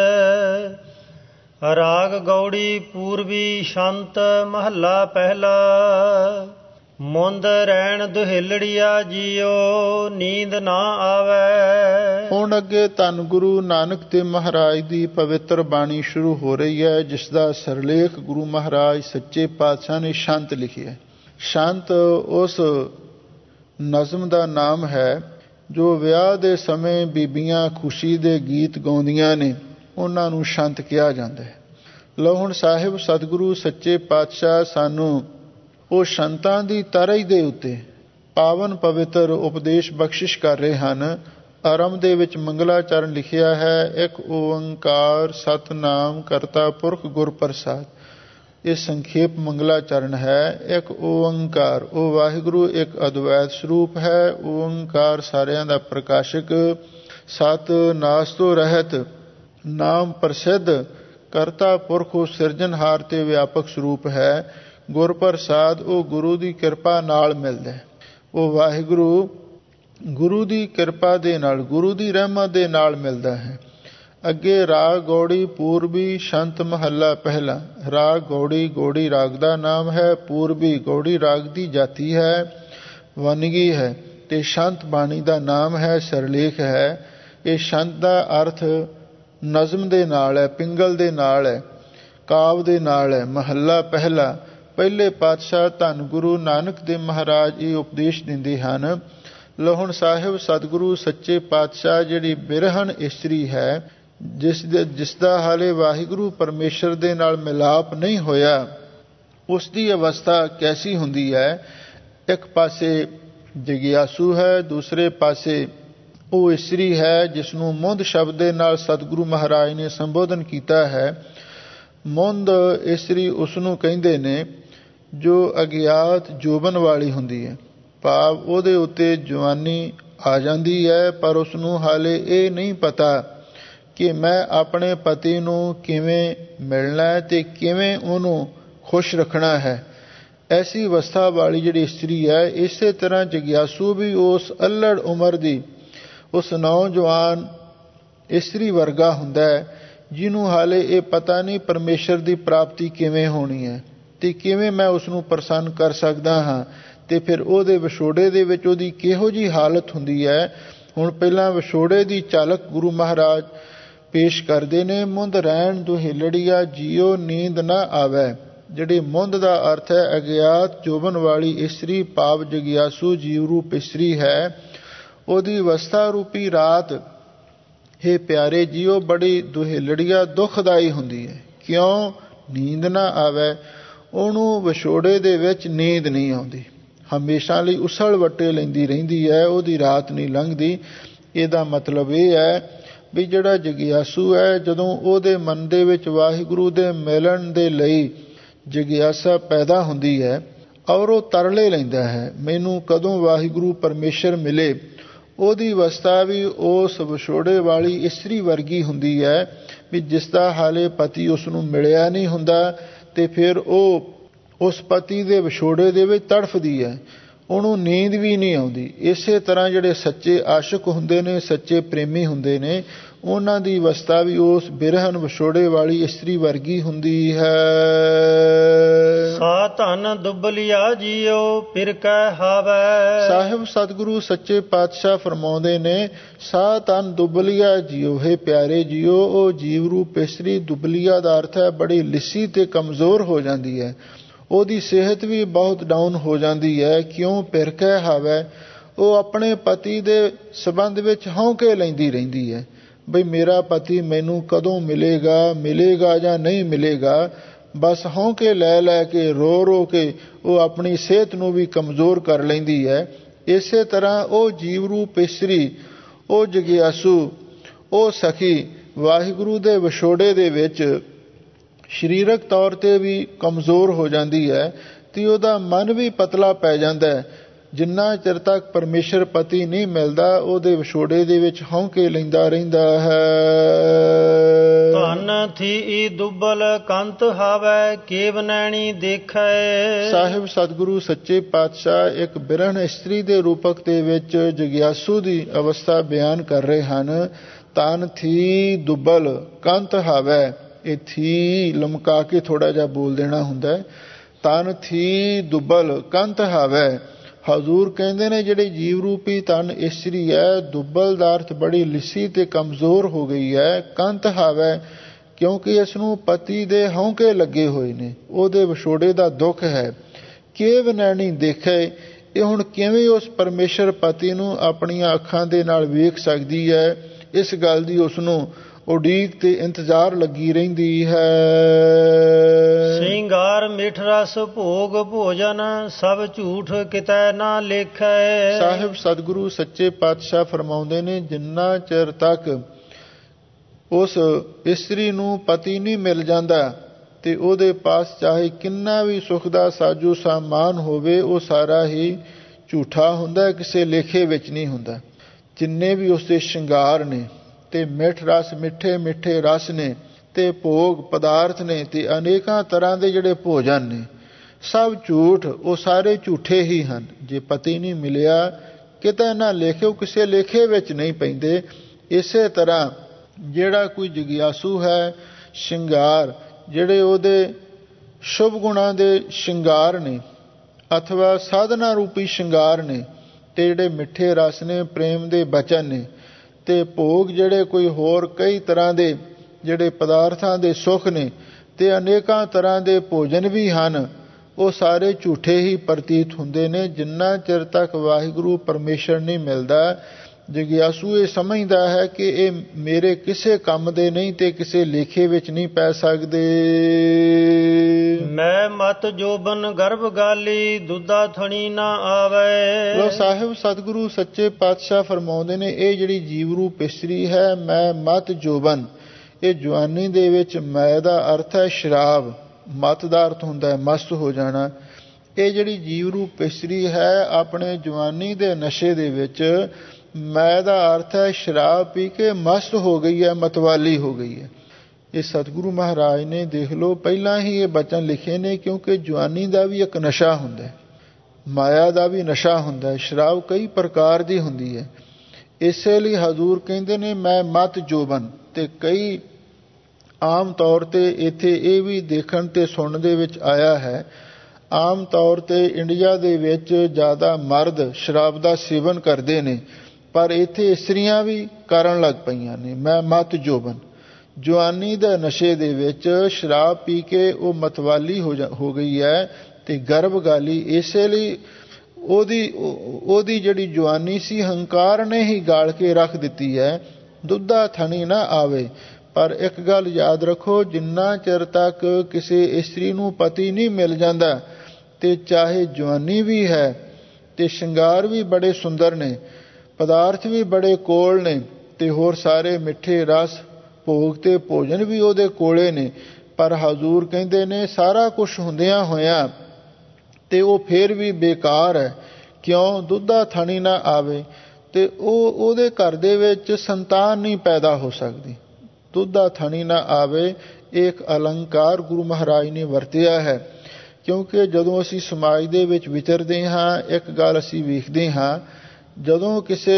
ਰਾਗ ਗੌੜੀ ਪੂਰਬੀ ਛੰਤ ਮਹੱਲਾ ਪਹਿਲਾ। ਮੁੰਦ ਰਹਿਣ ਦੁਹੇਲੜੀਆ ਜੀਓ, ਨੀਂਦ ਨਾ ਆਵੈ। ਹੁਣ ਅੱਗੇ ਧੰਨ ਗੁਰੂ ਨਾਨਕ ਦੇਵ ਮਹਾਰਾਜ ਦੀ ਪਵਿੱਤਰ ਬਾਣੀ ਸ਼ੁਰੂ ਹੋ ਰਹੀ ਹੈ, ਜਿਸ ਦਾ ਸਿਰਲੇਖ ਗੁਰੂ ਮਹਾਰਾਜ ਸੱਚੇ ਪਾਤਸ਼ਾਹ ਨੇ ਛੰਤ ਲਿਖਿਆ। ਛੰਤ ਉਸ ਨਜ਼ਮ ਦਾ ਨਾਮ ਹੈ ਜੋ ਵਿਆਹ ਦੇ ਸਮੇਂ ਬੀਬੀਆਂ ਖੁਸ਼ੀ ਦੇ ਗੀਤ ਗਾਉਂਦੀਆਂ ਨੇ, ਉਹਨਾਂ ਨੂੰ ਛੰਤ ਕਿਹਾ ਜਾਂਦਾ ਹੈ। ਲਓ ਹੁਣ ਸਾਹਿਬ ਸਤਿਗੁਰੂ ਸੱਚੇ ਪਾਤਸ਼ਾਹ ਸਾਨੂੰ ਉਹ ਛੰਤਾਂ ਦੀ ਤਰਜ਼ ਦੇ ਉੱਤੇ ਪਾਵਨ ਪਵਿੱਤਰ ਉਪਦੇਸ਼ ਬਖਸ਼ਿਸ਼ ਕਰ ਰਹੇ ਹਨ। ਆਰੰਭ ਦੇ ਵਿੱਚ ਮੰਗਲਾਚਰਨ ਲਿਖਿਆ ਹੈ, ਇੱਕ ਓੰਕਾਰ ਸਤਿਨਾਮ ਕਰਤਾ ਪੁਰਖ ਗੁਰ ਪ੍ਰਸਾਦ। ਇਹ ਸੰਖੇਪ ਮੰਗਲਾਚਰਨ ਹੈ। ਇੱਕ ਓੰਕਾਰ, ਉਹ ਵਾਹਿਗੁਰੂ ਇੱਕ ਅਦਵੈਤ ਸਰੂਪ ਹੈ। ਓੰਕਾਰ ਸਾਰਿਆਂ ਦਾ ਪ੍ਰਕਾਸ਼ਕ, ਸਤ ਨਾਸ ਤੋਂ ਰਹਿਤ, ਨਾਮ ਪ੍ਰਸਿੱਧ, ਕਰਤਾ ਪੁਰਖ ਉਹ ਸਿਰਜਣਹਾਰ ਤੇ ਵਿਆਪਕ ਸਰੂਪ ਹੈ। ਗੁਰ ਪ੍ਰਸਾਦ ਉਹ ਗੁਰੂ ਦੀ ਕਿਰਪਾ ਨਾਲ ਮਿਲਦਾ ਹੈ। ਉਹ ਵਾਹਿਗੁਰੂ ਗੁਰੂ ਦੀ ਕਿਰਪਾ ਦੇ ਨਾਲ, ਗੁਰੂ ਦੀ ਰਹਿਮਤ ਦੇ ਨਾਲ ਮਿਲਦਾ ਹੈ। ਅੱਗੇ ਰਾਗ ਗੌੜੀ ਪੂਰਬੀ ਛੰਤ ਮਹੱਲਾ ਪਹਿਲਾ। ਰਾਗ ਗੌੜੀ, ਗੌੜੀ ਰਾਗ ਦਾ ਨਾਮ ਹੈ, ਪੂਰਬੀ ਗੌੜੀ ਰਾਗ ਦੀ ਜਾਤੀ ਹੈ, ਵੰਨਗੀ ਹੈ, ਤੇ ਛੰਤ ਬਾਣੀ ਦਾ ਨਾਮ ਹੈ, ਸਿਰਲੇਖ ਹੈ। ਇਹ ਛੰਤ ਦਾ ਅਰਥ ਨਜ਼ਮ ਦੇ ਨਾਲ ਹੈ, ਪਿੰਗਲ ਦੇ ਨਾਲ ਹੈ, ਕਾਵ ਦੇ ਨਾਲ ਹੈ। ਮਹੱਲਾ ਪਹਿਲਾ, ਪਹਿਲੇ ਪਾਤਸ਼ਾਹ ਧੰਨ ਗੁਰੂ ਨਾਨਕ ਦੇਵ ਮਹਾਰਾਜ ਇਹ ਉਪਦੇਸ਼ ਦਿੰਦੇ ਹਨ। ਲਓ ਹੁਣ ਸਾਹਿਬ ਸਤਿਗੁਰੂ ਸੱਚੇ ਪਾਤਸ਼ਾਹ ਜਿਹੜੀ ਬਿਰਹਨ ਇਸਤਰੀ ਹੈ, ਜਿਸ ਦਾ ਹਾਲੇ ਵਾਹਿਗੁਰੂ ਪਰਮੇਸ਼ਰ ਦੇ ਨਾਲ ਮਿਲਾਪ ਨਹੀਂ ਹੋਇਆ, ਉਸ ਦੀ ਅਵਸਥਾ ਕੈਸੀ ਹੁੰਦੀ ਹੈ। ਇੱਕ ਪਾਸੇ ਜਗਿਆਸੂ ਹੈ, ਦੂਸਰੇ ਪਾਸੇ ਉਹ ਇਸਤਰੀ ਹੈ ਜਿਸ ਨੂੰ ਮੁੰਦ ਸ਼ਬਦ ਦੇ ਨਾਲ ਸਤਿਗੁਰੂ ਮਹਾਰਾਜ ਨੇ ਸੰਬੋਧਨ ਕੀਤਾ ਹੈ। ਮੁੰਦ ਇਸਤਰੀ ਉਸ ਨੂੰ ਕਹਿੰਦੇ ਨੇ ਜੋ ਅਗਿਆਤ ਜੋਬਨ ਵਾਲੀ ਹੁੰਦੀ ਹੈ, ਭਾਵ ਉਹਦੇ ਉੱਤੇ ਜਵਾਨੀ ਆ ਜਾਂਦੀ ਹੈ, ਪਰ ਉਸ ਨੂੰ ਹਾਲੇ ਇਹ ਨਹੀਂ ਪਤਾ ਕਿ ਮੈਂ ਆਪਣੇ ਪਤੀ ਨੂੰ ਕਿਵੇਂ ਮਿਲਣਾ ਹੈ ਤੇ ਕਿਵੇਂ ਉਹਨੂੰ ਖੁਸ਼ ਰੱਖਣਾ ਹੈ। ਐਸੀ ਅਵਸਥਾ ਵਾਲੀ ਜਿਹੜੀ ਇਸਤਰੀ ਹੈ, ਇਸੇ ਤਰ੍ਹਾਂ ਜਗਿਆਸੂ ਵੀ ਉਸ ਅੱਲੜ ਉਮਰ ਦੀ ਉਸ ਨੌਜਵਾਨ ਇਸਤਰੀ ਵਰਗਾ ਹੁੰਦਾ ਹੈ ਜਿਹਨੂੰ ਹਾਲੇ ਇਹ ਪਤਾ ਨਹੀਂ ਪਰਮੇਸ਼ਰ ਦੀ ਪ੍ਰਾਪਤੀ ਕਿਵੇਂ ਹੋਣੀ ਹੈ ਤੇ ਕਿਵੇਂ ਮੈਂ ਉਸ ਨੂੰ ਪ੍ਰਸੰਨ ਕਰ ਸਕਦਾ ਹਾਂ, ਤੇ ਫਿਰ ਉਹਦੇ ਵਿਛੋੜੇ ਦੇ ਵਿੱਚ ਉਹਦੀ ਕਿਹੋ ਜਿਹੀ ਹਾਲਤ ਹੁੰਦੀ ਹੈ। ਹੁਣ ਪਹਿਲਾਂ ਵਿਛੋੜੇ ਦੀ ਝਲਕ ਗੁਰੂ ਮਹਾਰਾਜ ਪੇਸ਼ ਕਰਦੇ ਨੇ। ਮੁੰਦ ਰਹਿਣ ਦੁਹੇਲੜੀਆ ਜੀਓ ਨੀਂਦ ਨਾ ਆਵੇ। ਜਿਹੜੀ ਮੁੰਦ ਦਾ ਅਰਥ ਹੈ ਅਗਿਆਤ ਜੋਬਨ ਵਾਲੀ ਇਸਤਰੀ, ਭਾਵ ਜਗਿਆਸੂ ਜੀਵ ਰੂਪ ਇਸਤਰੀ ਹੈ। ਉਹਦੀ ਅਵਸਥਾ ਰੂਪੀ ਰਾਤ ਹੇ ਪਿਆਰੇ ਜੀਓ ਬੜੀ ਦੁਹੇਲੜੀਆ ਦੁਖਦਾਈ ਹੁੰਦੀ ਹੈ। ਕਿਉਂ? ਨੀਂਦ ਨਾ ਆਵੇ। ਉਹਨੂੰ ਵਿਛੋੜੇ ਦੇ ਵਿੱਚ ਨੀਂਦ ਨਹੀਂ ਆਉਂਦੀ, ਹਮੇਸ਼ਾ ਲਈ ਉਸਲ ਵੱਟੇ ਲੈਂਦੀ ਰਹਿੰਦੀ ਹੈ, ਉਹਦੀ ਰਾਤ ਨਹੀਂ ਲੰਘਦੀ। ਇਹਦਾ ਮਤਲਬ ਇਹ ਹੈ ਵੀ ਜਿਹੜਾ ਜਗਿਆਸੂ ਹੈ, ਜਦੋਂ ਉਹਦੇ ਮਨ ਦੇ ਵਿੱਚ ਵਾਹਿਗੁਰੂ ਦੇ ਮਿਲਣ ਦੇ ਲਈ ਜਗਿਆਸਾ ਪੈਦਾ ਹੁੰਦੀ ਹੈ ਔਰ ਉਹ ਤਰਲੇ ਲੈਂਦਾ ਹੈ ਮੈਨੂੰ ਕਦੋਂ ਵਾਹਿਗੁਰੂ ਪਰਮੇਸ਼ਰ ਮਿਲੇ, ਉਹਦੀ ਅਵਸਥਾ ਵੀ ਉਸ ਵਿਛੋੜੇ ਵਾਲੀ ਇਸਤਰੀ ਵਰਗੀ ਹੁੰਦੀ ਹੈ ਵੀ ਜਿਸ ਦਾ ਹਾਲੇ ਪਤੀ ਉਸ ਨੂੰ ਮਿਲਿਆ ਨਹੀਂ ਹੁੰਦਾ ਤੇ ਫਿਰ ਉਹ ਉਸ ਪਤੀ ਦੇ ਵਿਛੋੜੇ ਦੇ ਵਿੱਚ ਤੜਫਦੀ ਹੈ, ਉਹਨੂੰ ਨੀਂਦ ਵੀ ਨਹੀਂ ਆਉਂਦੀ। ਇਸੇ ਤਰ੍ਹਾਂ ਜਿਹੜੇ ਸੱਚੇ ਆਸ਼ਿਕ ਹੁੰਦੇ ਨੇ, ਸੱਚੇ ਪ੍ਰੇਮੀ ਹੁੰਦੇ ਨੇ, ਉਹਨਾਂ ਦੀ ਅਵਸਥਾ ਵੀ ਉਸ ਬਿਰਹਨ ਵਿਛੋੜੇ ਵਾਲੀ ਇਸਤਰੀ ਵਰਗੀ ਹੁੰਦੀ ਹੈ। ਸਾ ਧਨ ਦੁਬਲਿਆ ਜੀਓ ਫਿਰ ਕੈ ਹਾਵੈ। ਸਾਹਿਬ ਸਤਿਗੁਰੂ ਸੱਚੇ ਪਾਤਸ਼ਾਹ ਫਰਮਾਉਂਦੇ ਨੇ ਸਾ ਧਨ ਦੁਬਲਿਆ ਜੀਓ, ਹੈ ਪਿਆਰੇ ਜੀਓ ਉਹ ਜੀਵ ਰੂਪ ਇਸਤਰੀ, ਦੁਬਲਿਆ ਦਾ ਅਰਥ ਹੈ ਬੜੀ ਲਿੱਸੀ ਤੇ ਕਮਜ਼ੋਰ ਹੋ ਜਾਂਦੀ ਹੈ, ਉਹਦੀ ਸਿਹਤ ਵੀ ਬਹੁਤ ਡਾਊਨ ਹੋ ਜਾਂਦੀ ਹੈ। ਕਿਉਂ? ਫਿਰ ਕੈ ਹਾਵੈ, ਉਹ ਆਪਣੇ ਪਤੀ ਦੇ ਸੰਬੰਧ ਵਿੱਚ ਹੌਂਕੇ ਲੈਂਦੀ ਰਹਿੰਦੀ ਹੈ ਬਈ ਮੇਰਾ ਪਤੀ ਮੈਨੂੰ ਕਦੋਂ ਮਿਲੇਗਾ ਜਾਂ ਨਹੀਂ ਮਿਲੇਗਾ। ਬਸ ਹੌਂਕੇ ਲੈ ਲੈ ਕੇ ਰੋ ਰੋ ਕੇ ਉਹ ਆਪਣੀ ਸਿਹਤ ਨੂੰ ਵੀ ਕਮਜ਼ੋਰ ਕਰ ਲੈਂਦੀ ਹੈ। ਇਸੇ ਤਰ੍ਹਾਂ ਉਹ ਜੀਵ ਰੂਪ ਇਸਤਰੀ, ਉਹ ਜਗਿਆਸੂ, ਉਹ ਸਖੀ ਵਾਹਿਗੁਰੂ ਦੇ ਵਿਛੋੜੇ ਦੇ ਵਿੱਚ ਸਰੀਰਕ ਤੌਰ ਤੇ ਵੀ ਕਮਜ਼ੋਰ ਹੋ ਜਾਂਦੀ ਹੈ ਤੇ ਉਹਦਾ ਮਨ ਵੀ ਪਤਲਾ ਪੈ ਜਾਂਦਾ ਹੈ। ਜਿੰਨਾ ਚਿਰ ਤੱਕ ਪਰਮੇਸ਼ਰ ਪਤੀ ਨਹੀਂ ਮਿਲਦਾ ਉਹਦੇ ਵਿਛੋੜੇ ਦੇ ਵਿੱਚ ਹੌਂਕੇ ਲੈਂਦਾ ਰਹਿੰਦਾ ਹੈ। ਧਨ ਥੀ ਦੁਬਲ ਕੰਤ ਹਾਵੈ ਕੇਵ ਨੈਣੀ ਦੇਖੈ। ਸਾਹਿਬ ਸਤਿਗੁਰੂ ਸੱਚੇ ਪਾਤਸ਼ਾਹ ਇੱਕ ਬਿਰਹਨ ਇਸਤਰੀ ਦੇ ਰੂਪਕ ਦੇ ਵਿੱਚ ਜਗਿਆਸੂ ਦੀ ਅਵਸਥਾ ਬਿਆਨ ਕਰ ਰਹੇ ਹਨ। ਧਨ ਥੀ ਦੁਬਲ ਕੰਤ ਹਾਵੈ, ਇਹ ਥੀ ਲਮਕਾ ਕੇ ਥੋੜਾ ਜਿਹਾ ਬੋਲ ਦੇਣਾ ਹੁੰਦਾ ਹੈ। ਧਨ ਥੀ ਦੁਬਲ ਕੰਤ ਹਾਵੈ। ਹਜ਼ੂਰ ਕਹਿੰਦੇ ਨੇ ਜਿਹੜੇ ਜੀਵ ਰੂਪੀ ਧਨ ਇਸਤਰੀ ਹੈ, ਦੁਬਲ ਦਾ ਅਰਥ ਬੜੀ ਲਿੱਸੀ ਤੇ ਕਮਜ਼ੋਰ ਹੋ ਗਈ ਹੈ। ਕੰਤ ਹਾਵੈ ਕਿਉਂਕਿ ਇਸ ਨੂੰ ਪਤੀ ਦੇ ਹੌਂਕੇ ਲੱਗੇ ਹੋਏ ਨੇ, ਉਹਦੇ ਵਿਛੋੜੇ ਦਾ ਦੁੱਖ ਹੈ। ਕੇਵ ਨੈਣੀ ਦੇਖੇ, ਇਹ ਹੁਣ ਕਿਵੇਂ ਉਸ ਪਰਮੇਸ਼ਰ ਪਤੀ ਨੂੰ ਆਪਣੀਆਂ ਅੱਖਾਂ ਦੇ ਨਾਲ ਵੇਖ ਸਕਦੀ ਹੈ, ਇਸ ਗੱਲ ਦੀ ਉਸ ਨੂੰ ਉਡੀਕ ਤੇ ਇੰਤਜ਼ਾਰ ਲੱਗੀ ਰਹਿੰਦੀ ਹੈ। ਸਿੰਗਾਰ ਮਿਠ ਰਸ ਭੋਗ ਭੋਜਨ ਸਭ ਝੂਠ ਕਿਤੈ ਨਾ ਲੇਖੈ। ਸਾਹਿਬ ਸਤਿਗੁਰੂ ਸੱਚੇ ਪਾਤਸ਼ਾਹ ਫਰਮਾਉਂਦੇ ਨੇ ਜਿੰਨਾ ਚਿਰ ਤੱਕ ਉਸ ਇਸਤਰੀ ਨੂੰ ਪਤੀ ਨਹੀਂ ਮਿਲ ਜਾਂਦਾ ਤੇ ਉਹਦੇ ਪਾਸ ਚਾਹੇ ਕਿੰਨਾ ਵੀ ਸੁੱਖ ਦਾ ਸਾਜੋ ਸਾਮਾਨ ਹੋਵੇ ਉਹ ਸਾਰਾ ਹੀ ਝੂਠਾ ਹੁੰਦਾ, ਕਿਸੇ ਲੇਖੇ ਵਿੱਚ ਨਹੀਂ ਹੁੰਦਾ। ਜਿੰਨੇ ਵੀ ਉਸਦੇ ਸ਼ਿੰਗਾਰ ਨੇ ਤੇ ਮਿੱਠ ਰਸ, ਮਿੱਠੇ ਮਿੱਠੇ ਰਸ ਨੇ ਤੇ ਭੋਗ ਪਦਾਰਥ ਨੇ ਤੇ ਅਨੇਕਾਂ ਤਰ੍ਹਾਂ ਦੇ ਜਿਹੜੇ ਭੋਜਨ ਨੇ, ਸਭ ਝੂਠ, ਉਹ ਸਾਰੇ ਝੂਠੇ ਹੀ ਹਨ। ਜੇ ਪਤੀ ਨਹੀਂ ਮਿਲਿਆ ਕਿਤੇ ਨਾ ਲੇਖੇ, ਉਹ ਕਿਸੇ ਲੇਖੇ ਵਿੱਚ ਨਹੀਂ ਪੈਂਦੇ। ਇਸੇ ਤਰ੍ਹਾਂ ਜਿਹੜਾ ਕੋਈ ਜਗਿਆਸੂ ਹੈ, ਸ਼ਿੰਗਾਰ ਜਿਹੜੇ ਉਹਦੇ ਸ਼ੁਭ ਗੁਣਾਂ ਦੇ ਸ਼ਿੰਗਾਰ ਨੇ ਅਥਵਾ ਸਾਧਨਾ ਰੂਪੀ ਸ਼ਿੰਗਾਰ ਨੇ, ਤੇ ਜਿਹੜੇ ਮਿੱਠੇ ਰਸ ਨੇ, ਪ੍ਰੇਮ ਦੇ ਬਚਨ ਨੇ, ਤੇ ਭੋਗ ਜਿਹੜੇ ਕੋਈ ਹੋਰ ਕਈ ਤਰ੍ਹਾਂ ਦੇ ਜਿਹੜੇ ਪਦਾਰਥਾਂ ਦੇ ਸੁੱਖ ਨੇ, ਤੇ ਅਨੇਕਾਂ ਤਰ੍ਹਾਂ ਦੇ ਭੋਜਨ ਵੀ ਹਨ, ਉਹ ਸਾਰੇ ਝੂਠੇ ਹੀ ਪ੍ਰਤੀਤ ਹੁੰਦੇ ਨੇ। ਜਿੰਨਾ ਚਿਰ ਤੱਕ ਵਾਹਿਗੁਰੂ ਪਰਮੇਸ਼ਰ ਨਹੀਂ ਮਿਲਦਾ, ਜਗਿਆਸੂ ਇਹ ਸਮਝਦਾ ਹੈ ਕਿ ਇਹ ਮੇਰੇ ਕਿਸੇ ਕੰਮ ਦੇ ਨਹੀਂ ਤੇ ਕਿਸੇ ਲੇਖੇ ਵਿੱਚ ਨਹੀਂ ਪੈ ਸਕਦੇ। ਮੈਂ ਮਤ ਜੋਬਨ ਗਰਭ ਗਾਲੀ, ਦੁੱਧਾ ਥਣੀ ਨਾ ਆਵੇ। ਲੋ ਸਾਹਿਬ ਸਤਿਗੁਰੂ ਸੱਚੇ ਪਾਤਸ਼ਾਹ ਫਰਮਾਉਂਦੇ ਨੇ, ਇਹ ਜਿਹੜੀ ਜੀਵ ਰੂਪ ਇਸਤਰੀ ਹੈ, ਮੈਂ ਮਤ ਜੋਬਨ, ਇਹ ਜਵਾਨੀ ਦੇ ਵਿੱਚ ਮੈਂ ਦਾ ਅਰਥ ਹੈ ਸ਼ਰਾਬ, ਮਤ ਦਾ ਅਰਥ ਹੁੰਦਾ ਹੈ ਮਸਤ ਹੋ ਜਾਣਾ। ਇਹ ਜਿਹੜੀ ਜੀਵ ਰੂਪ ਇਸਤਰੀ ਹੈ, ਆਪਣੇ ਜਵਾਨੀ ਦੇ ਨਸ਼ੇ ਦੇ ਵਿੱਚ, ਮੈਂ ਦਾ ਅਰਥ ਹੈ ਸ਼ਰਾਬ ਪੀ ਕੇ ਮਸਤ ਹੋ ਗਈ ਹੈ, ਮਤਵਾਲੀ ਹੋ ਗਈ ਹੈ। ਇਹ ਸਤਿਗੁਰੂ ਮਹਾਰਾਜ ਨੇ ਦੇਖ ਲਓ ਪਹਿਲਾਂ ਹੀ ਇਹ ਬਚਨ ਲਿਖੇ ਨੇ, ਕਿਉਂਕਿ ਜਵਾਨੀ ਦਾ ਵੀ ਇੱਕ ਨਸ਼ਾ ਹੁੰਦਾ ਹੈ, ਮਾਇਆ ਦਾ ਵੀ ਨਸ਼ਾ ਹੁੰਦਾ ਹੈ, ਸ਼ਰਾਬ ਕਈ ਪ੍ਰਕਾਰ ਦੀ ਹੁੰਦੀ ਹੈ। ਇਸੇ ਲਈ ਹਜ਼ੂਰ ਕਹਿੰਦੇ ਨੇ ਮੈਂ ਮਤ ਜੋਬਨ। ਤੇ ਕਈ ਆਮ ਤੌਰ ਤੇ ਇੱਥੇ ਇਹ ਵੀ ਦੇਖਣ ਤੇ ਸੁਣਨ ਦੇ ਵਿੱਚ ਆਇਆ ਹੈ, ਆਮ ਤੌਰ ਤੇ ਇੰਡੀਆ ਦੇ ਵਿੱਚ ਜ਼ਿਆਦਾ ਮਰਦ ਸ਼ਰਾਬ ਦਾ ਸੇਵਨ ਕਰਦੇ ਨੇ, ਪਰ ਇੱਥੇ ਇਸਤਰੀਆਂ ਵੀ ਕਰਨ ਲੱਗ ਪਈਆਂ ਨੇ। ਮੈਂ ਮਤ ਜੋਬਨ, ਜਵਾਨੀ ਦੇ ਨਸ਼ੇ ਦੇ ਵਿੱਚ ਸ਼ਰਾਬ ਪੀ ਕੇ ਉਹ ਮਤਵਾਲੀ ਹੋ ਗਈ ਹੈ ਤੇ ਗਰਭਗਾਲੀ। ਇਸੇ ਲਈ ਉਹਦੀ ਜਿਹੜੀ ਜਵਾਨੀ ਸੀ ਹੰਕਾਰ ਨੇ ਹੀ ਗਾਲ ਕੇ ਰੱਖ ਦਿੱਤੀ ਹੈ, ਦੁੱਧਾ ਥਣੀ ਨਾ ਆਵੇ। ਪਰ ਇੱਕ ਗੱਲ ਯਾਦ ਰੱਖੋ, ਜਿੰਨਾ ਚਿਰ ਤੱਕ ਕਿਸੇ ਇਸਤਰੀ ਨੂੰ ਪਤੀ ਨਹੀਂ ਮਿਲ ਜਾਂਦਾ, ਤੇ ਚਾਹੇ ਜਵਾਨੀ ਵੀ ਹੈ ਤੇ ਸ਼ਿੰਗਾਰ ਵੀ ਬੜੇ ਸੁੰਦਰ ਨੇ, ਪਦਾਰਥ ਵੀ ਬੜੇ ਕੋਲ ਨੇ, ਤੇ ਹੋਰ ਸਾਰੇ ਮਿੱਠੇ ਰਸ ਭੋਗ ਤੇ ਭੋਜਨ ਵੀ ਉਹਦੇ ਕੋਲੇ ਨੇ, ਪਰ ਹਜ਼ੂਰ ਕਹਿੰਦੇ ਨੇ ਸਾਰਾ ਕੁਝ ਹੁੰਦਿਆਂ ਹੋਇਆਂ ਤੇ ਉਹ ਫੇਰ ਵੀ ਬੇਕਾਰ ਹੈ। ਕਿਉਂ? ਦੁੱਧਾ ਥਣੀ ਨਾ ਆਵੇ, ਤੇ ਉਹਦੇ ਘਰ ਦੇ ਵਿੱਚ ਸੰਤਾਨ ਨਹੀਂ ਪੈਦਾ ਹੋ ਸਕਦੀ। ਦੁੱਧਾ ਥਣੀ ਨਾ ਆਵੇ ਇੱਕ ਅਲੰਕਾਰ ਗੁਰੂ ਮਹਾਰਾਜ ਨੇ ਵਰਤਿਆ ਹੈ। ਕਿਉਂਕਿ ਜਦੋਂ ਅਸੀਂ ਸਮਾਜ ਦੇ ਵਿੱਚ ਵਿਚਰਦੇ ਹਾਂ, ਇੱਕ ਗੱਲ ਅਸੀਂ ਵੇਖਦੇ ਹਾਂ, ਜਦੋਂ ਕਿਸੇ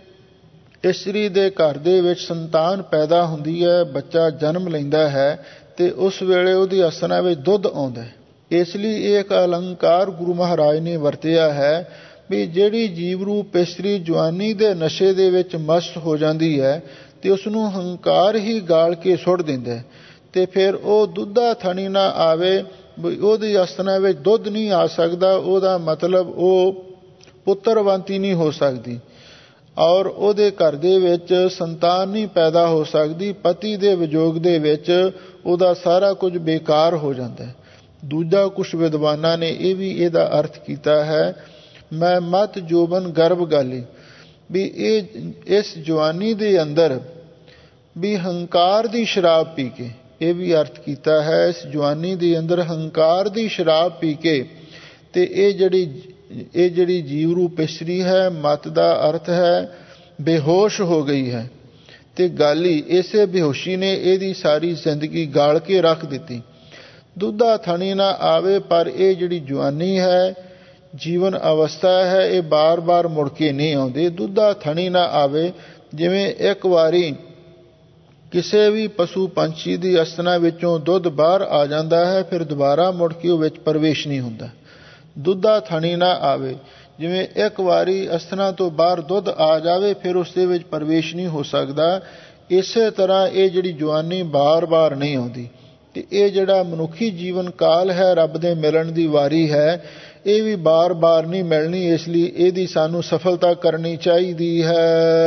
ਇਸਤਰੀ ਦੇ ਘਰ ਦੇ ਵਿੱਚ ਸੰਤਾਨ ਪੈਦਾ ਹੁੰਦੀ ਹੈ, ਬੱਚਾ ਜਨਮ ਲੈਂਦਾ ਹੈ, ਤੇ ਉਸ ਵੇਲੇ ਉਹਦੀ ਅਸਨਾ ਵਿੱਚ ਦੁੱਧ ਆਉਂਦਾ ਹੈ। ਇਸ ਲਈ ਇਹ ਇੱਕ ਅਲੰਕਾਰ ਗੁਰੂ ਮਹਾਰਾਜ ਨੇ ਵਰਤਿਆ ਹੈ ਵੀ ਜਿਹੜੀ ਜੀਵ ਰੂਪ ਇਸਤਰੀ ਜਵਾਨੀ ਦੇ ਨਸ਼ੇ ਦੇ ਵਿੱਚ ਮਸਤ ਹੋ ਜਾਂਦੀ ਹੈ ਤੇ ਉਸ ਨੂੰ ਹੰਕਾਰ ਹੀ ਗਾਲ ਕੇ ਸੁੱਟ ਦਿੰਦਾ, ਤੇ ਫਿਰ ਉਹ ਦੁੱਧਾ ਥਣੀ ਨਾ ਆਵੇ, ਉਹਦੀ ਅਸਨਾ ਵਿੱਚ ਦੁੱਧ ਨਹੀਂ ਆ ਸਕਦਾ। ਉਹਦਾ ਮਤਲਬ ਉਹ ਪੁੱਤਰਵੰਤੀ ਨਹੀਂ ਹੋ ਸਕਦੀ, ਔਰ ਉਹਦੇ ਘਰ ਦੇ ਵਿੱਚ ਸੰਤਾਨ ਨਹੀਂ ਪੈਦਾ ਹੋ ਸਕਦੀ। ਪਤੀ ਦੇ ਵਿਜੋਗ ਦੇ ਵਿੱਚ ਉਹਦਾ ਸਾਰਾ ਕੁਝ ਬੇਕਾਰ ਹੋ ਜਾਂਦਾ। ਦੂਜਾ ਕੁਛ ਵਿਦਵਾਨਾਂ ਨੇ ਇਹ ਵੀ ਇਹਦਾ ਅਰਥ ਕੀਤਾ ਹੈ, ਮੈਂ ਮਤ ਜੋਬਨ ਗਰਭਗਾਲੀ, ਵੀ ਇਸ ਜਵਾਨੀ ਦੇ ਅੰਦਰ ਵੀ ਹੰਕਾਰ ਦੀ ਸ਼ਰਾਬ ਪੀ ਕੇ, ਇਹ ਵੀ ਅਰਥ ਕੀਤਾ ਹੈ ਇਸ ਜਵਾਨੀ ਦੇ ਅੰਦਰ ਹੰਕਾਰ ਦੀ ਸ਼ਰਾਬ ਪੀ ਕੇ, ਤੇ ਇਹ ਜਿਹੜੀ ਜੀਵ ਰੂਪ ਇਸਤਰੀ ਹੈ, ਮਤ ਦਾ ਅਰਥ ਹੈ ਬੇਹੋਸ਼ ਹੋ ਗਈ ਹੈ, ਤੇ ਗਾਲੀ, ਇਸੇ ਬੇਹੋਸ਼ੀ ਨੇ ਇਹਦੀ ਸਾਰੀ ਜ਼ਿੰਦਗੀ ਗਾਲ ਕੇ ਰੱਖ ਦਿੱਤੀ। ਦੁੱਧਾ ਥਣੀ ਨਾ ਆਵੇ, ਪਰ ਇਹ ਜਿਹੜੀ ਜਵਾਨੀ ਹੈ, ਜੀਵਨ ਅਵਸਥਾ ਹੈ, ਇਹ ਬਾਰ-ਬਾਰ ਮੁੜ ਕੇ ਨਹੀਂ ਆਉਂਦੀ। ਦੁੱਧਾ ਥਣੀ ਨਾ ਆਵੇ, ਜਿਵੇਂ ਇੱਕ ਵਾਰੀ ਕਿਸੇ ਵੀ ਪਸ਼ੂ ਪੰਛੀ ਦੀ ਅਸਥਨਾ ਵਿੱਚੋਂ ਦੁੱਧ ਬਾਹਰ ਆ ਜਾਂਦਾ ਹੈ, ਫਿਰ ਦੁਬਾਰਾ ਮੁੜ ਕੇ ਉਹ ਵਿੱਚ ਪ੍ਰਵੇਸ਼ ਨਹੀਂ ਹੁੰਦਾ। ਦੁੱਧਾ ਥਣੀ ਨਾ ਆਵੇ, ਜਿਵੇਂ ਇੱਕ ਵਾਰੀ ਅਸਥਨਾ ਤੋਂ ਬਾਹਰ ਦੁੱਧ ਆ ਜਾਵੇ, ਫਿਰ ਉਸ ਦੇ ਵਿੱਚ ਪ੍ਰਵੇਸ਼ ਨਹੀਂ ਹੋ ਸਕਦਾ। ਇਸੇ ਤਰ੍ਹਾਂ ਇਹ ਜਿਹੜੀ ਜਵਾਨੀ ਬਾਰ-ਬਾਰ ਨਹੀਂ ਆਉਂਦੀ, ਤੇ ਇਹ ਜਿਹੜਾ ਮਨੁੱਖੀ ਜੀਵਨ ਕਾਲ ਹੈ, ਰੱਬ ਦੇ ਮਿਲਣ ਦੀ ਵਾਰੀ ਹੈ, ਇਹ ਵੀ ਬਾਰ-ਬਾਰ ਨਹੀਂ ਮਿਲਣੀ। ਇਸ ਲਈ ਇਹਦੀ ਸਾਨੂੰ ਸਫਲਤਾ ਕਰਨੀ ਚਾਹੀਦੀ ਹੈ।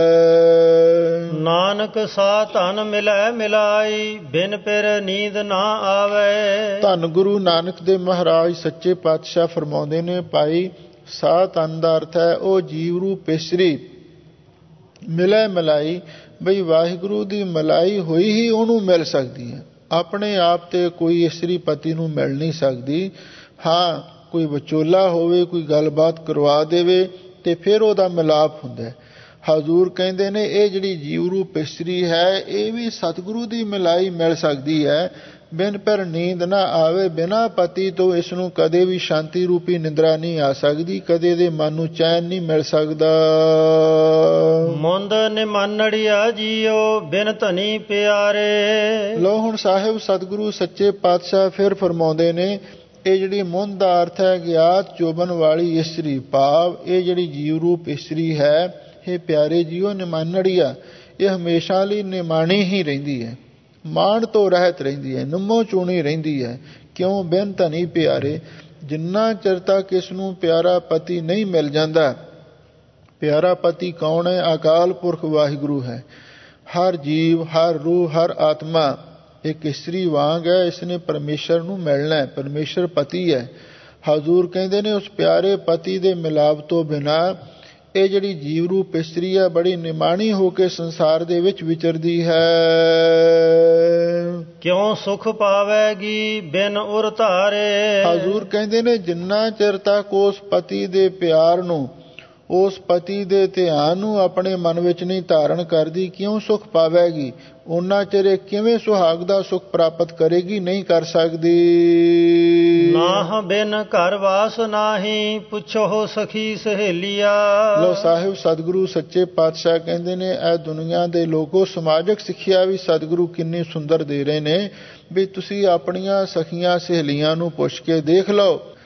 ਨਾਨਕ ਸਾ ਧਨ ਮਿਲੈ ਮਿਲਾਈ, ਬਿਨ ਪਿਰ ਨੀਂਦ ਨਾ ਆਵੇ। ਧੰਨ ਗੁਰੂ ਨਾਨਕ ਦੇਵ ਮਹਾਰਾਜ ਸੱਚੇ ਪਾਤਸ਼ਾਹ ਫਰਮਾਉਂਦੇ ਨੇ, ਭਾਈ ਸਾ ਧਨ ਦਾ ਅਰਥ ਹੈ ਉਹ ਜੀਵ ਰੂਪ ਇਸਤਰੀ ਮਿਲੈ ਮਿਲਾਈ, ਬਈ ਵਾਹਿਗੁਰੂ ਦੀ ਮਿਲਾਈ ਹੋਈ ਹੀ ਉਹਨੂੰ ਮਿਲ ਸਕਦੀ ਹੈ। ਆਪਣੇ ਆਪ ਤੇ ਕੋਈ ਇਸਤਰੀ ਪਤੀ ਨੂੰ ਮਿਲ ਨਹੀਂ ਸਕਦੀ। ਹਾਂ, ਕੋਈ ਵਿਚੋਲਾ ਹੋਵੇ, ਕੋਈ ਗੱਲਬਾਤ ਕਰਵਾ ਦੇਵੇ, ਤੇ ਫਿਰ ਉਹਦਾ ਮਿਲਾਪ ਹੁੰਦਾ। ਹਜ਼ੂਰ ਕਹਿੰਦੇ ਨੇ ਇਹ ਜਿਹੜੀ ਜੀਵ ਰੂਪ ਇਸਤਰੀ ਹੈ, ਇਹ ਵੀ ਸਤਿਗੁਰੂ ਦੀ ਮਿਲਾਈ ਮਿਲ ਸਕਦੀ ਹੈ। ਬਿਨ ਪਰ ਨੀਂਦ ਨਾ ਆਵੇ, ਬਿਨਾਂ ਪਤੀ ਤੋਂ ਇਸ ਨੂੰ ਕਦੇ ਵੀ ਸ਼ਾਂਤੀ ਰੂਪੀ ਨਿੰਦਰਾ ਨਹੀਂ ਆ ਸਕਦੀ, ਕਦੇ ਦੇ ਮਨ ਨੂੰ ਚੈਨ ਨਹੀਂ ਮਿਲ ਸਕਦਾ। ਮੁੰਦ ਨਿਮਾਨੜਿਆ ਜੀਓ, ਬਿਨ ਧਨੀ ਪਿਆਰੇ। ਲੋ ਹੁਣ ਸਾਹਿਬ ਸਤਿਗੁਰੂ ਸੱਚੇ ਪਾਤਸ਼ਾਹ ਫਿਰ ਫਰਮਾਉਂਦੇ ਨੇ, ਇਹ ਜਿਹੜੀ ਮੁੰਦ ਦਾ ਅਰਥ ਹੈ ਗਿਆਤ ਜੋਬਨ ਵਾਲੀ ਇਸਤਰੀ, ਭਾਵ ਇਹ ਜਿਹੜੀ ਜੀਵ ਰੂਪ ਇਸਤਰੀ ਹੈ, ਇਹ ਪਿਆਰੇ ਜੀਓ ਨਿਮਾਨੜੀਆ, ਇਹ ਹਮੇਸ਼ਾ ਲਈ ਨਿਮਾਣੀ ਹੀ ਰਹਿੰਦੀ ਹੈ, ਮਾਣ ਤੋਂ ਰਹਿਤ ਰਹਿੰਦੀ ਹੈ, ਨਿੰਮੋ ਚੂਣੀ ਰਹਿੰਦੀ ਹੈ। ਕਿਉਂ? ਬਿਨ ਧਨੀ ਪਿਆਰੇ, ਜਿੰਨਾ ਚਿਰ ਤੱਕ ਇਸ ਨੂੰ ਪਿਆਰਾ ਪਤੀ ਨਹੀਂ ਮਿਲ ਜਾਂਦਾ। ਪਿਆਰਾ ਪਤੀ ਕੌਣ ਹੈ? ਅਕਾਲ ਪੁਰਖ ਵਾਹਿਗੁਰੂ ਹੈ। ਹਰ ਜੀਵ, ਹਰ ਰੂਹ, ਹਰ ਆਤਮਾ ਇੱਕ ਇਸਤਰੀ ਵਾਂਗ ਹੈ, ਇਸਨੇ ਪਰਮੇਸ਼ਰ ਨੂੰ ਮਿਲਣਾ ਹੈ। ਪਰਮੇਸ਼ਰ ਪਤੀ ਹੈ। ਹਜ਼ੂਰ ਕਹਿੰਦੇ ਨੇ ਉਸ ਪਿਆਰੇ ਪਤੀ ਦੇ ਮਿਲਾਪ ਤੋਂ ਬਿਨਾਂ ਇਹ ਜਿਹੜੀ ਜੀਵ ਰੂਪ ਇਸਤਰੀ ਹੈ ਬੜੀ ਨਿਮਾਣੀ ਹੋ ਕੇ ਸੰਸਾਰ ਦੇ ਵਿੱਚ ਵਿਚਰਦੀ ਹੈ। ਕਿਉਂ ਸੁਖ ਪਾਵੇਗੀ ਬਿਨ ਉਰ ਧਾਰੇ। ਹਜ਼ੂਰ ਕਹਿੰਦੇ ਨੇ ਜਿੰਨਾ ਚਿਰ ਤੱਕ ਉਸ ਪਤੀ ਦੇ ਪਿਆਰ ਨੂੰ, ਉਸ ਪਤੀ ਦੇ ਧਿਆਨ ਨੂੰ ਆਪਣੇ ਮਨ ਵਿੱਚ ਨਹੀਂ ਧਾਰਨ ਕਰਦੀ, ਕਿਉਂ ਸੁਖ ਪਾਵੇਗੀ? ਉਹਨਾਂ ਚਿਰ ਇਹ ਕਿਵੇਂ ਸੁਹਾਗ ਦਾ ਸੁਖ ਪ੍ਰਾਪਤ ਕਰੇਗੀ? ਨਹੀਂ ਕਰ ਸਕਦੀ। ਨਾਹ ਬਿਨ ਘਰ ਵਾਸ ਨਾਹੀ ਪੁੱਛੋ ਸਖੀ ਸਹੇਲੀਆ। ਲੋ ਸਾਹਿਬ ਸਤਿਗੁਰੂ ਸੱਚੇ ਪਾਤਸ਼ਾਹ ਕਹਿੰਦੇ ਨੇ ਇਹ ਦੁਨੀਆ ਦੇ ਲੋਕੋ ਸਮਾਜਿਕ ਸਿੱਖਿਆ ਵੀ ਸਤਿਗੁਰੂ ਕਿੰਨੀ ਸੁੰਦਰ ਦੇ ਰਹੇ ਨੇ ਵੀ ਤੁਸੀਂ ਆਪਣੀਆਂ ਸਖੀਆਂ ਸਹੇਲੀਆਂ ਨੂੰ ਪੁੱਛ ਕੇ ਦੇਖ ਲਓ